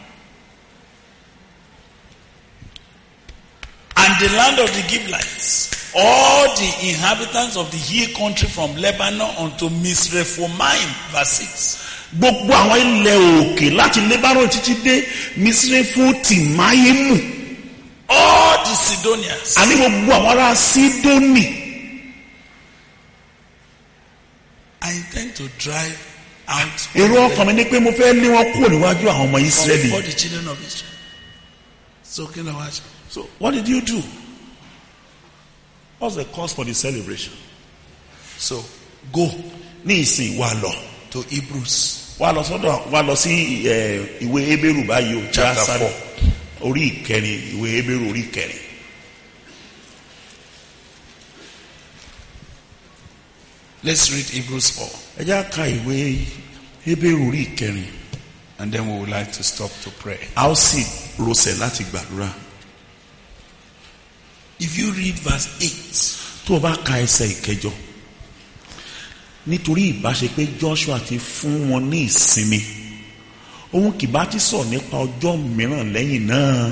[SPEAKER 2] And the land of the Gibeonites, all the inhabitants of the hill country from Lebanon unto Misrephomaim, verse six.
[SPEAKER 3] Gbogbo àwọn ilẹ̀ òkè láti Lebanon títí dé Misrefoti-Maimu.
[SPEAKER 2] All the Sidonians,
[SPEAKER 3] Àní gbogbo àwọn ará Sídónì.
[SPEAKER 2] I intend to drive out
[SPEAKER 3] Èrò ọkàn mi ni pé mo fẹ́ lé wọn kúrò níwájú àwọn ọmọ
[SPEAKER 2] all
[SPEAKER 3] Ísírẹ́lì.
[SPEAKER 2] the children of Israel. So, kí ló wá ṣe?
[SPEAKER 3] So what did you do? What's the cause for the celebration?
[SPEAKER 2] So, go
[SPEAKER 3] Ní ìsìn wa lọ.
[SPEAKER 2] to Hebrews
[SPEAKER 3] Wá lọ sọ́dọ̀ wá lọ sí ẹ̀, ìwé Hébérù báyìí o.
[SPEAKER 2] Chapter
[SPEAKER 3] Já sáré.
[SPEAKER 2] four.
[SPEAKER 3] Orí ìkẹrin ìwé Hébérù orí ìkẹrin.
[SPEAKER 2] Let's read Hebrews four,
[SPEAKER 3] Ẹ já ka ìwé Hébérù orí ìkẹrin.
[SPEAKER 2] and then we would like to stop to pray.
[SPEAKER 3] A ó sì rọsẹ̀ láti gbàdúrà.
[SPEAKER 2] If you read verse eight,
[SPEAKER 3] Tó o bá ka ẹsẹ̀ ìkẹjọ. Nítorí ìbáṣe pé Joshua ti fún wọn ní ìsinmi, òun kì bá ti sọ nípa ọjọ́ mìíràn lẹ́yìn náà.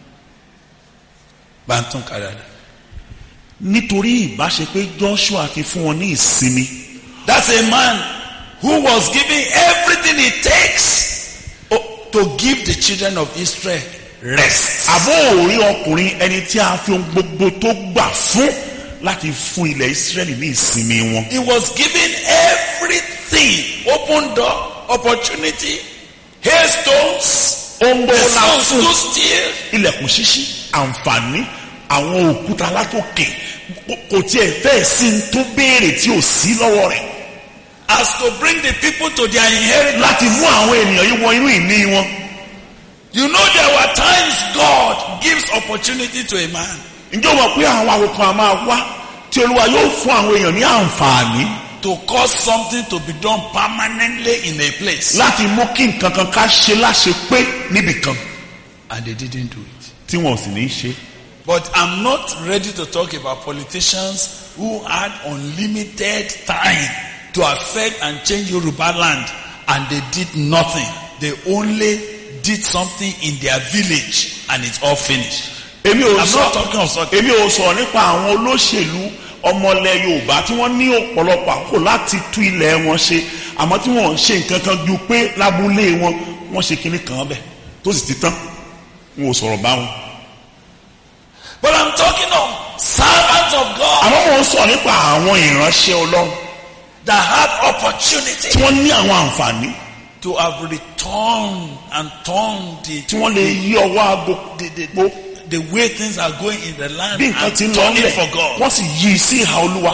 [SPEAKER 2] Banton Kadada.
[SPEAKER 3] Nítorí ìbáṣe pé Joshua ti fún wọn ní ìsinmi.
[SPEAKER 2] That's a man who was giving everything it takes to give the children of Israel rest.
[SPEAKER 3] Àbó òrí ọkùnrin ẹni tí a fi ohun gbogbo tó gbà fún láti fún ilẹ̀ Ísírẹ́lì ní ìsinmi wọn.
[SPEAKER 2] He was giving everything, open door, opportunity, hailstones,
[SPEAKER 3] Ohun
[SPEAKER 2] the
[SPEAKER 3] gbogbo la
[SPEAKER 2] sun
[SPEAKER 3] fún
[SPEAKER 2] stood still.
[SPEAKER 3] ilẹ̀kùn ṣíṣí, àǹfààní, àwọn òkúta látòkè. Kò tiẹ̀ fẹ́ sí ní tó béèrè tí ò sí lọ́wọ́ rẹ̀.
[SPEAKER 2] As to bring the people to their inheritance.
[SPEAKER 3] Láti mú àwọn ènìyàn yìí wọ inú ìní wọn.
[SPEAKER 2] You know there were times God gives opportunity to a man
[SPEAKER 3] Ǹjẹ́ o mọ̀ pé àwọn àwòkàn a máa wá tí Olúwa yóò fún àwọn èèyàn ní àǹfààní
[SPEAKER 2] to cause something to be done permanently in a place.
[SPEAKER 3] láti mú kí nǹkan kan ká ṣe láṣẹ pé níbìkan
[SPEAKER 2] And they didn't do it.
[SPEAKER 3] tí wọn ò sì ní í ṣe.
[SPEAKER 2] But I'm not ready to talk about politicians who had unlimited time to affect and change Yoruba land, and they did nothing. They only did something in their village, and it's all finished.
[SPEAKER 3] Èmi ò
[SPEAKER 2] I'm
[SPEAKER 3] sọ
[SPEAKER 2] not talking of such.
[SPEAKER 3] èmi ò sọ nípa àwọn olóṣèlú ọmọlẹ̀ Yorùbá tí wọ́n ní ọ̀pọ̀lọpọ̀ àkókò láti tú ilẹ̀ wọn ṣe, àmọ́ tí wọ́n ń ṣe nǹkan kan ju pé lábúlé wọn wọ́n ṣe kinní kan bẹ̀ tó sì ti tán. N ò sọ̀rọ̀ bá wọn.
[SPEAKER 2] But I'm talking of servants of God
[SPEAKER 3] Àmọ́ mò ń sọ nípa àwọn ìránṣẹ́ Ọlọ́run
[SPEAKER 2] that had opportunity
[SPEAKER 3] tí wọ́n ní àwọn àǹfààní
[SPEAKER 2] to have returned and turned the,
[SPEAKER 3] tí wọ́n lè yí ọwọ́ aago
[SPEAKER 2] the, the,
[SPEAKER 3] po
[SPEAKER 2] the way things are going in the land
[SPEAKER 3] bí
[SPEAKER 2] and
[SPEAKER 3] nǹkan ti ń lọ
[SPEAKER 2] turn it
[SPEAKER 3] nílẹ̀
[SPEAKER 2] for God.
[SPEAKER 3] wọ́n sì yí sí ìhà Olúwa.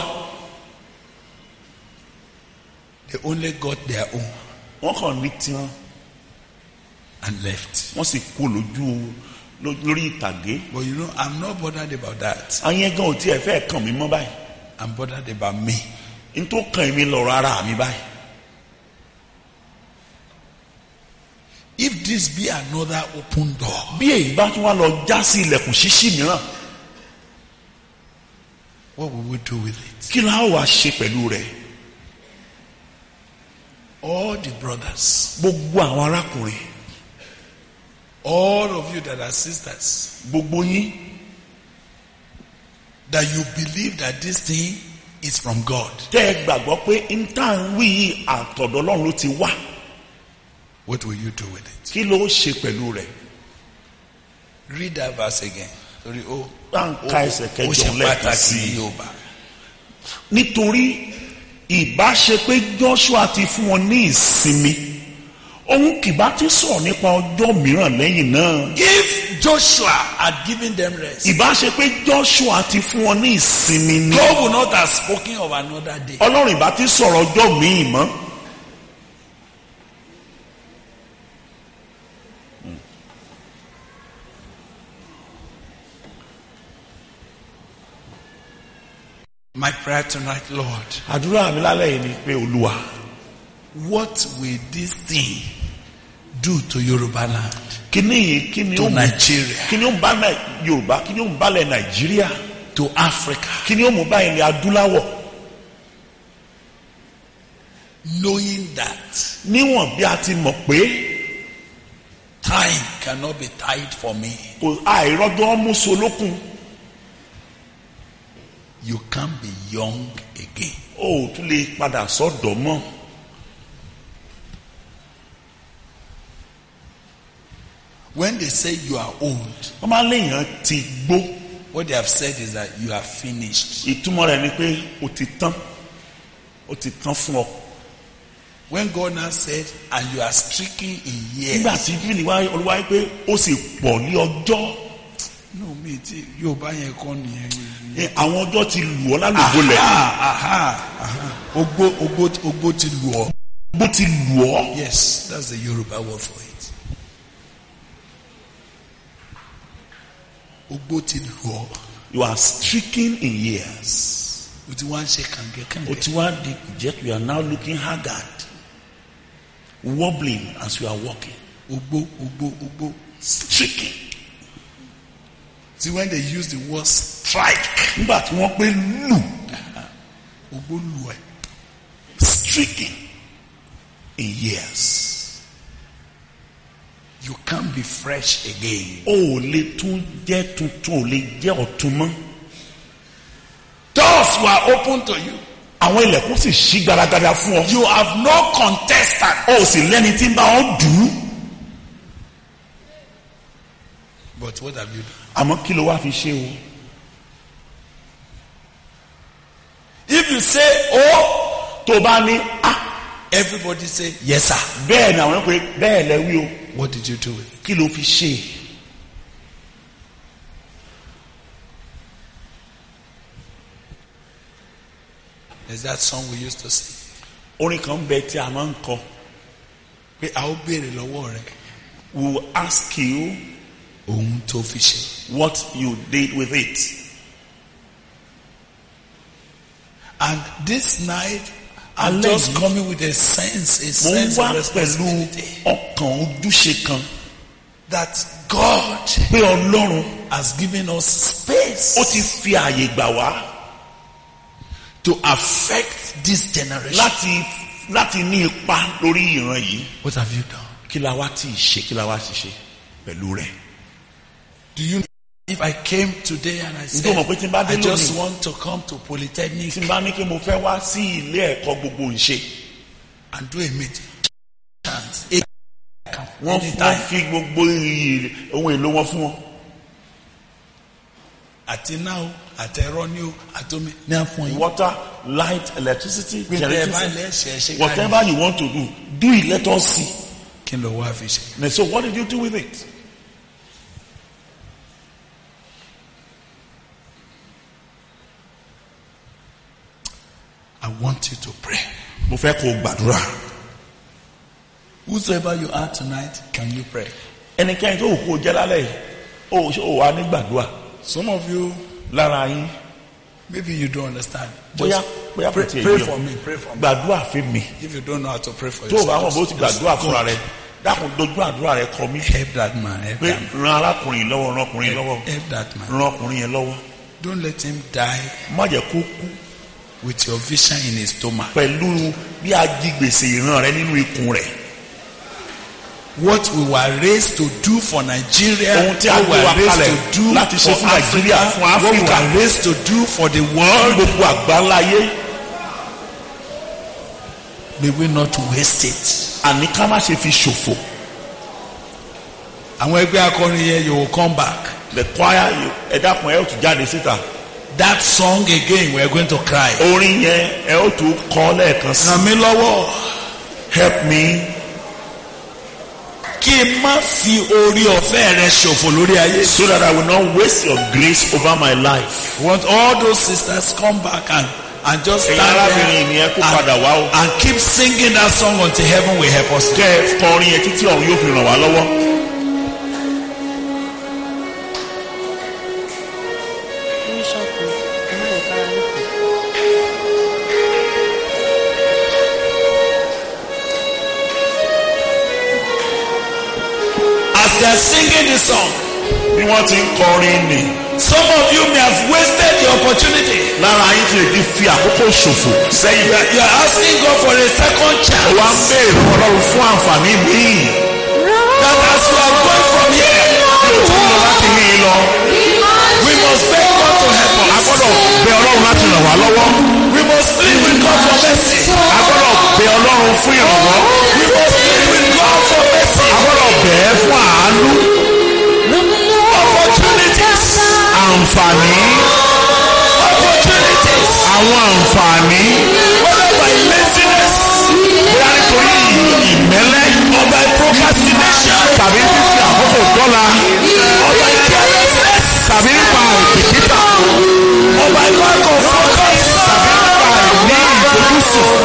[SPEAKER 2] They only got their own
[SPEAKER 3] Wọ́n kàn ní tiwọn
[SPEAKER 2] and left.
[SPEAKER 3] wọ́n sì kú lójú lórí ìtàgé.
[SPEAKER 2] But you know, I'm not bothered about that.
[SPEAKER 3] Ayé gan ò tiẹ̀ fẹ́ kàn mí mọ́ báyìí.
[SPEAKER 2] I'm bothered about me.
[SPEAKER 3] N tó kàn mí lọ́rọ̀ ara mi báyìí.
[SPEAKER 2] If this be another open door,
[SPEAKER 3] Bí èyí bá tún wá lọ já sí ilẹ̀kùn ṣíṣí mìíràn,
[SPEAKER 2] what will we do with it?
[SPEAKER 3] kí la ó wá ṣe pẹ̀lú rẹ̀?
[SPEAKER 2] All the brothers,
[SPEAKER 3] Gbogbo àwọn arákùnrin,
[SPEAKER 2] all of you that are sisters,
[SPEAKER 3] gbogbo yín
[SPEAKER 2] that you believe that this thing is from God.
[SPEAKER 3] tẹ́ ẹ gbàgbọ́ pé intan wí àtọ̀dọ̀ Ọlọ́run ló ti wá,
[SPEAKER 2] What will you do with it?
[SPEAKER 3] kí ló ṣe pẹ̀lú rẹ̀?
[SPEAKER 2] Read that verse again. Sorry, oh,
[SPEAKER 3] Bá ń ka ẹsẹ̀
[SPEAKER 2] ó
[SPEAKER 3] kẹjọ
[SPEAKER 2] ṣe
[SPEAKER 3] lẹ́ẹ̀kan
[SPEAKER 2] pàtàkì
[SPEAKER 3] sí
[SPEAKER 2] ní
[SPEAKER 3] i.
[SPEAKER 2] Yorùbá.
[SPEAKER 3] Nítorí ìbá ṣe pé Joshua ti fún wọn ní ìsinmi, òun kì bá ti sọ̀rọ̀ nípa ọjọ́ mìíràn lẹ́yìn náà.
[SPEAKER 2] If Joshua had given them rest,
[SPEAKER 3] Ìbá ṣe pé Joshua ti fún wọn ní ìsinmi ni,
[SPEAKER 2] God would not have spoken of another day.
[SPEAKER 3] Ọlọ́run ìbá ti sọ̀rọ̀ ọjọ́ míì mọ́.
[SPEAKER 2] My prayer tonight, Lord,
[SPEAKER 3] Àdúrà mi lálẹ́ yìí ni pé Olúwa,
[SPEAKER 2] what will this thing do to Yoruba land,
[SPEAKER 3] kíní yìí kíní
[SPEAKER 2] to
[SPEAKER 3] ó mú
[SPEAKER 2] Nigeria,
[SPEAKER 3] kíní ó mú bá Nai- Yorùbá, kíní ó mú bá ilẹ̀ Nàìjíríà,
[SPEAKER 2] to Africa,
[SPEAKER 3] kíní ó mú bá ilẹ̀ Adúláwọ̀,
[SPEAKER 2] knowing that
[SPEAKER 3] níwọ̀n bí a ti mọ̀ pé
[SPEAKER 2] time cannot be tied for me?
[SPEAKER 3] kò àìrọ́jọ́ mú solókun,
[SPEAKER 2] You can't be young again.
[SPEAKER 3] ó tún lè padà sọ́dọ̀ mọ́.
[SPEAKER 2] When they say you are old,
[SPEAKER 3] Wọ́n máa léèyàn ti gbó,
[SPEAKER 2] what they have said is that you are finished.
[SPEAKER 3] ìtumọ̀ rẹ̀ ni pé o ti tán, o ti tán fún ọ.
[SPEAKER 2] When God now said, and you are stricken in years.
[SPEAKER 3] Nígbà tí bíbélì wá Olúwa wí pé ó sì pọ̀ ní ọjọ́,
[SPEAKER 2] No, me tí Yorùbá yẹn kọ́ nìyẹn.
[SPEAKER 3] ẹ, àwọn ọjọ́ ti lù ọ́ lálùbọ́lẹ̀,
[SPEAKER 2] Aha, aha. Ogbo, ogbo, ogbo ti lù ọ́.
[SPEAKER 3] bó ti lù ọ́.
[SPEAKER 2] Yes, that's the Yoruba word for it. Ogbo ti lù ọ́.
[SPEAKER 3] You are stricken in years.
[SPEAKER 2] O ti wá ń ṣe kàngẹ́
[SPEAKER 3] O
[SPEAKER 2] kàngẹ́.
[SPEAKER 3] ti wá di jet, you are now looking haggard, wobbling as you are walking.
[SPEAKER 2] Ogbo, ogbo, ogbo.
[SPEAKER 3] Stricken.
[SPEAKER 2] See, when they use the word strike,
[SPEAKER 3] Nígbà tí wọ́n pé lù,
[SPEAKER 2] ogbo lù ẹ́.
[SPEAKER 3] stricken in years.
[SPEAKER 2] You can't be fresh again.
[SPEAKER 3] O ò lè tún jẹ́ tuntun, ò lè jẹ́ ọ̀tun mọ́.
[SPEAKER 2] Doors were open to you.
[SPEAKER 3] Àwọn ilẹ̀kùn sì ṣí gbaragada fún ọ.
[SPEAKER 2] You have no contestant.
[SPEAKER 3] O sì lẹ́ni tí ń bá ọ dùn ún.
[SPEAKER 2] But what have you done?
[SPEAKER 3] Àmọ́ kí ló wá fi ṣe o?
[SPEAKER 2] If you say, oh,
[SPEAKER 3] Tó bá ní ah,
[SPEAKER 2] everybody say, yes, sir.
[SPEAKER 3] bẹ́ẹ̀ ni àwọn pé bẹ́ẹ̀ lẹ wí o.
[SPEAKER 2] What did you do with it?
[SPEAKER 3] Kí ló fi ṣe?
[SPEAKER 2] There's that song we used to sing.
[SPEAKER 3] Orin kan bẹ tí a máa ń kọ.
[SPEAKER 2] Pé a ó béèrè lọ́wọ́ rẹ̀.
[SPEAKER 3] We will ask you
[SPEAKER 2] Ohun tó fi ṣe.
[SPEAKER 3] what you did with it.
[SPEAKER 2] And this night, I'm
[SPEAKER 3] Alẹ́
[SPEAKER 2] just
[SPEAKER 3] yìí,
[SPEAKER 2] coming with a sense, a
[SPEAKER 3] Mo ń
[SPEAKER 2] sense
[SPEAKER 3] wá
[SPEAKER 2] of
[SPEAKER 3] pẹ̀lú
[SPEAKER 2] responsibility
[SPEAKER 3] ọkàn ojúṣe kan
[SPEAKER 2] that God
[SPEAKER 3] pé Ọlọ́run
[SPEAKER 2] has given us space
[SPEAKER 3] ó ti fi àyè gbà wá
[SPEAKER 2] to affect this generation.
[SPEAKER 3] láti láti ní ipa lórí ìran yìí.
[SPEAKER 2] What have you done?
[SPEAKER 3] Kí la wá tí ì ṣe, kí la wá ti ṣe pẹ̀lú rẹ̀.
[SPEAKER 2] Do you know if I came today and I said,
[SPEAKER 3] Ǹjẹ́ o mọ̀ pé tí n bá dé
[SPEAKER 2] I just
[SPEAKER 3] lónìí,
[SPEAKER 2] want to come to Polytechnic
[SPEAKER 3] tí n bá ní kí mo fẹ́ wá sí ilé ẹ̀kọ́ gbogbo ìṣe,
[SPEAKER 2] and do a meeting, chance, a
[SPEAKER 3] wọ́n fún wọn fi gbogbo iyì ohun èlò wọn fún wọn.
[SPEAKER 2] àti náà àti ẹ̀rọ ní o àtomi ní àfọ̀n yìí.
[SPEAKER 3] Water, light, electricity,
[SPEAKER 2] Pé tẹ́ ẹ bá
[SPEAKER 3] electricity,
[SPEAKER 2] lẹ́sẹ̀ ṣe ká ní.
[SPEAKER 3] whatever you want to do, do it, let us see.
[SPEAKER 2] Kí ló wá fi ṣe?
[SPEAKER 3] And so what did you do with it?
[SPEAKER 2] I want you to pray.
[SPEAKER 3] Mo fẹ́ kó o gbàdúrà.
[SPEAKER 2] Whosoever you are tonight, can you pray?
[SPEAKER 3] Ẹnikẹ́ni tó kó o jẹ́ lálẹ́ yìí, o ṣe o wà ní gbàdúrà
[SPEAKER 2] Some of you,
[SPEAKER 3] lára yín.
[SPEAKER 2] maybe you don't understand.
[SPEAKER 3] Bóyá bóyá kò
[SPEAKER 2] pray,
[SPEAKER 3] tiẹ̀
[SPEAKER 2] pray
[SPEAKER 3] yé
[SPEAKER 2] for
[SPEAKER 3] ọ.
[SPEAKER 2] me, pray for me.
[SPEAKER 3] Gbàdúrà fún mi.
[SPEAKER 2] If you don't know how to pray for
[SPEAKER 3] Tó o bá wọn
[SPEAKER 2] yourself,
[SPEAKER 3] bó ti gbàdúrà fúnra rẹ, dákun dojú àdúrà rẹ kọ mí.
[SPEAKER 2] help that man, help
[SPEAKER 3] Pé
[SPEAKER 2] that man.
[SPEAKER 3] ran arákùnrin lọ́wọ́, ran ọkùnrin lọ́wọ́,
[SPEAKER 2] Help that man.
[SPEAKER 3] ran ọkùnrin yẹn lọ́wọ́.
[SPEAKER 2] Don't let him die
[SPEAKER 3] Má jẹ́ kó kú
[SPEAKER 2] with your vision in his stomach.
[SPEAKER 3] pẹ̀lú bí ajigbèsè ìran rẹ nínú ikùn rẹ̀.
[SPEAKER 2] what we were raised to do for Nigeria,
[SPEAKER 3] Ohun tí a
[SPEAKER 2] what we
[SPEAKER 3] gbé wa
[SPEAKER 2] were raised
[SPEAKER 3] kalẹ̀
[SPEAKER 2] to do
[SPEAKER 3] láti ṣe
[SPEAKER 2] for
[SPEAKER 3] fún Nàìjíríà,
[SPEAKER 2] Africa,
[SPEAKER 3] fún
[SPEAKER 2] what we
[SPEAKER 3] Áfíríkà.
[SPEAKER 2] were raised to do for the world.
[SPEAKER 3] Gbogbo àgbáláyé.
[SPEAKER 2] May we not waste it.
[SPEAKER 3] Àní ká má ṣe fi ṣòfò.
[SPEAKER 2] Àwọn ẹgbẹ́ akọrin yẹn, you will come back.
[SPEAKER 3] The choir, ẹ dákun ẹ ó tún jáde síta.
[SPEAKER 2] That song again, we are going to cry.
[SPEAKER 3] Orin yẹn ẹ ó tún kọ lẹ́ẹ̀kan sí.
[SPEAKER 2] Ràn mí lọ́wọ́.
[SPEAKER 3] Help me.
[SPEAKER 2] Kí n má fi orí ọ̀fẹ́ rẹ ṣòfò lórí ayé.
[SPEAKER 3] So that I will not waste your grace over my life.
[SPEAKER 2] We want all those sisters come back and and just stand
[SPEAKER 3] Arábìnrin mi ẹ kó padà wá o.
[SPEAKER 2] there and keep singing that song until heaven will help us.
[SPEAKER 3] Kẹ́ ẹ kọrin yẹn títí ọ̀run yóò fi ràn wá lọ́wọ́.
[SPEAKER 2] As they are singing this song,
[SPEAKER 3] Bí wọ́n ti ń kọrin nì.
[SPEAKER 2] some of you may have wasted the opportunity.
[SPEAKER 3] Lára yín ti lè ti fi àkókò ṣòfò sẹ́yìn.
[SPEAKER 2] You are, you are asking God for a second chance.
[SPEAKER 3] Ó wá ń béèrè Ọlọ́run fún àǹfààní míì.
[SPEAKER 2] That as you are going from here,
[SPEAKER 3] Bí o ti ń lọ láti ní í lọ.
[SPEAKER 2] we must beg God to help
[SPEAKER 3] A
[SPEAKER 2] us.
[SPEAKER 3] gbọ́dọ̀ bẹ Ọlọ́run láti ràn wá lọ́wọ́.
[SPEAKER 2] We must plead with God for mercy.
[SPEAKER 3] A gbọ́dọ̀ bẹ Ọlọ́run fún ìrànwọ́.
[SPEAKER 2] We must plead with God for mercy.
[SPEAKER 3] A gbọ́dọ̀ bẹ̀ ẹ́ fún àánú.
[SPEAKER 2] Opportunities.
[SPEAKER 3] Àǹfààní.
[SPEAKER 2] Opportunities.
[SPEAKER 3] Àwọn àǹfààní.
[SPEAKER 2] Whether by laziness
[SPEAKER 3] Bóyá nítorí ìmẹ́lẹ́
[SPEAKER 2] or by procrastination
[SPEAKER 3] tàbí fífi àkókò dọ́là
[SPEAKER 2] or by carelessness
[SPEAKER 3] tàbí nípa ìbìkítà
[SPEAKER 2] or by lack of focus.
[SPEAKER 3] tàbí nípa ìní ìfojúsùn.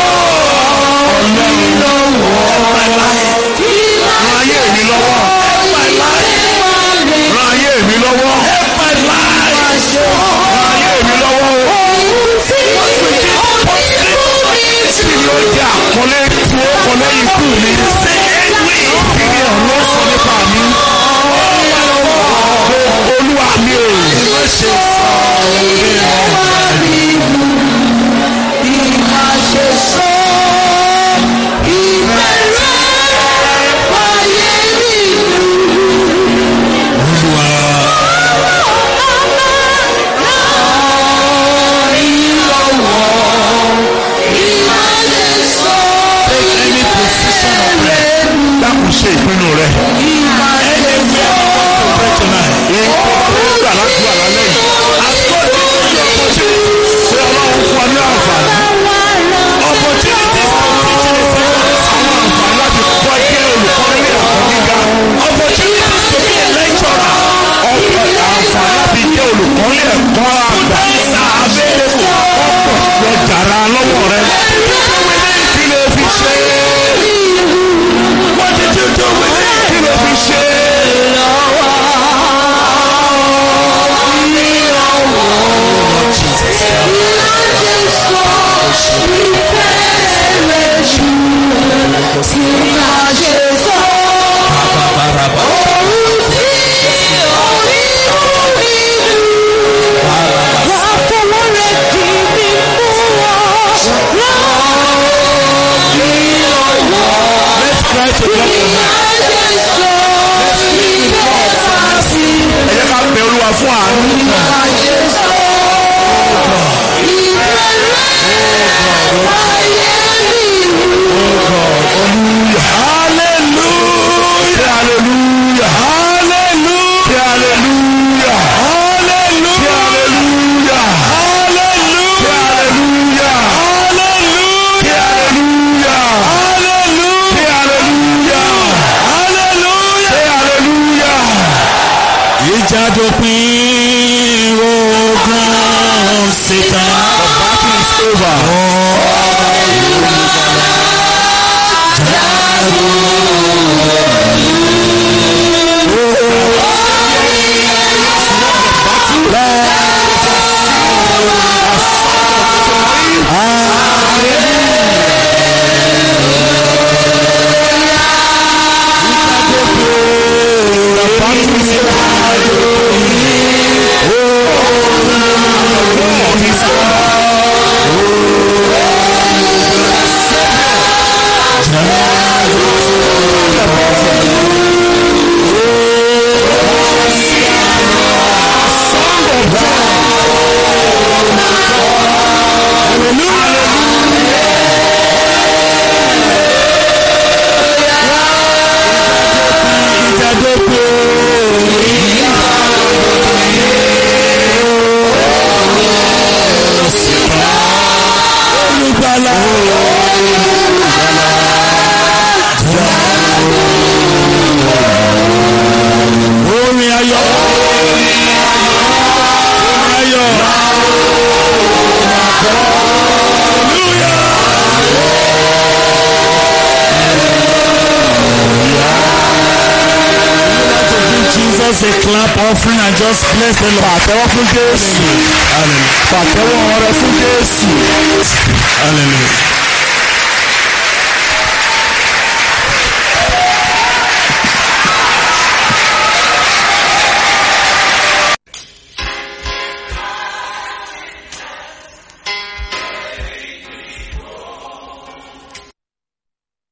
[SPEAKER 2] Help my life.
[SPEAKER 3] Ran ayé mi lọ́wọ́.
[SPEAKER 2] Help my life.
[SPEAKER 3] Ran ayé mi lọ́wọ́.
[SPEAKER 2] Help my life.
[SPEAKER 3] Ran ayé mi lọ́wọ́. Kí ni ó jẹ́ àkọlé tí ó kọ lẹ́yìn ikú mi? Kí ni ọ̀rọ̀ sọ nípa mi? Olúwa mi ò. Dákun ṣe ìpinnu rẹ̀. Ìgbà ládùúgbò àlálẹ́ yìí. Ṣé Ọlọ́run fún ọ ní àǹfààní?
[SPEAKER 2] Opportunities to teach in a secondary school.
[SPEAKER 3] Àwọn àǹfààní láti kọ́ ẹgbẹ́ olùkọ́ nílé ẹ̀kọ́ gíga.
[SPEAKER 2] Opportunities to be a lecturer.
[SPEAKER 3] Ọ̀pọ̀ àǹfààní láti jẹ́ olùkọ́ nílé ẹ̀kọ́ àgbà.
[SPEAKER 2] Things are available.
[SPEAKER 3] Ọ̀pọ̀ lọ jàrá lọ́wọ́ rẹ̀. Kí ló fi ṣe?
[SPEAKER 2] What did you do with it?
[SPEAKER 3] Kí ló fi ṣe?
[SPEAKER 2] Let's try to get to her.
[SPEAKER 3] Ẹ jẹ́ ká bẹ Olúwa fún àánú. Hallelujah. Hallelujah. Hallelujah. Hallelujah. Hallelujah. Hallelujah. Hallelujah.
[SPEAKER 2] Ìjà dópin ogun Satan.
[SPEAKER 3] The battle is over.
[SPEAKER 2] Thank you. clap offering and just bless the Lord.
[SPEAKER 4] Pàtẹ́wọ́ fún Jésù.
[SPEAKER 2] Hallelujah.
[SPEAKER 4] Pàtẹ́wọ́ ọrẹ fún Jésù.
[SPEAKER 2] Hallelujah.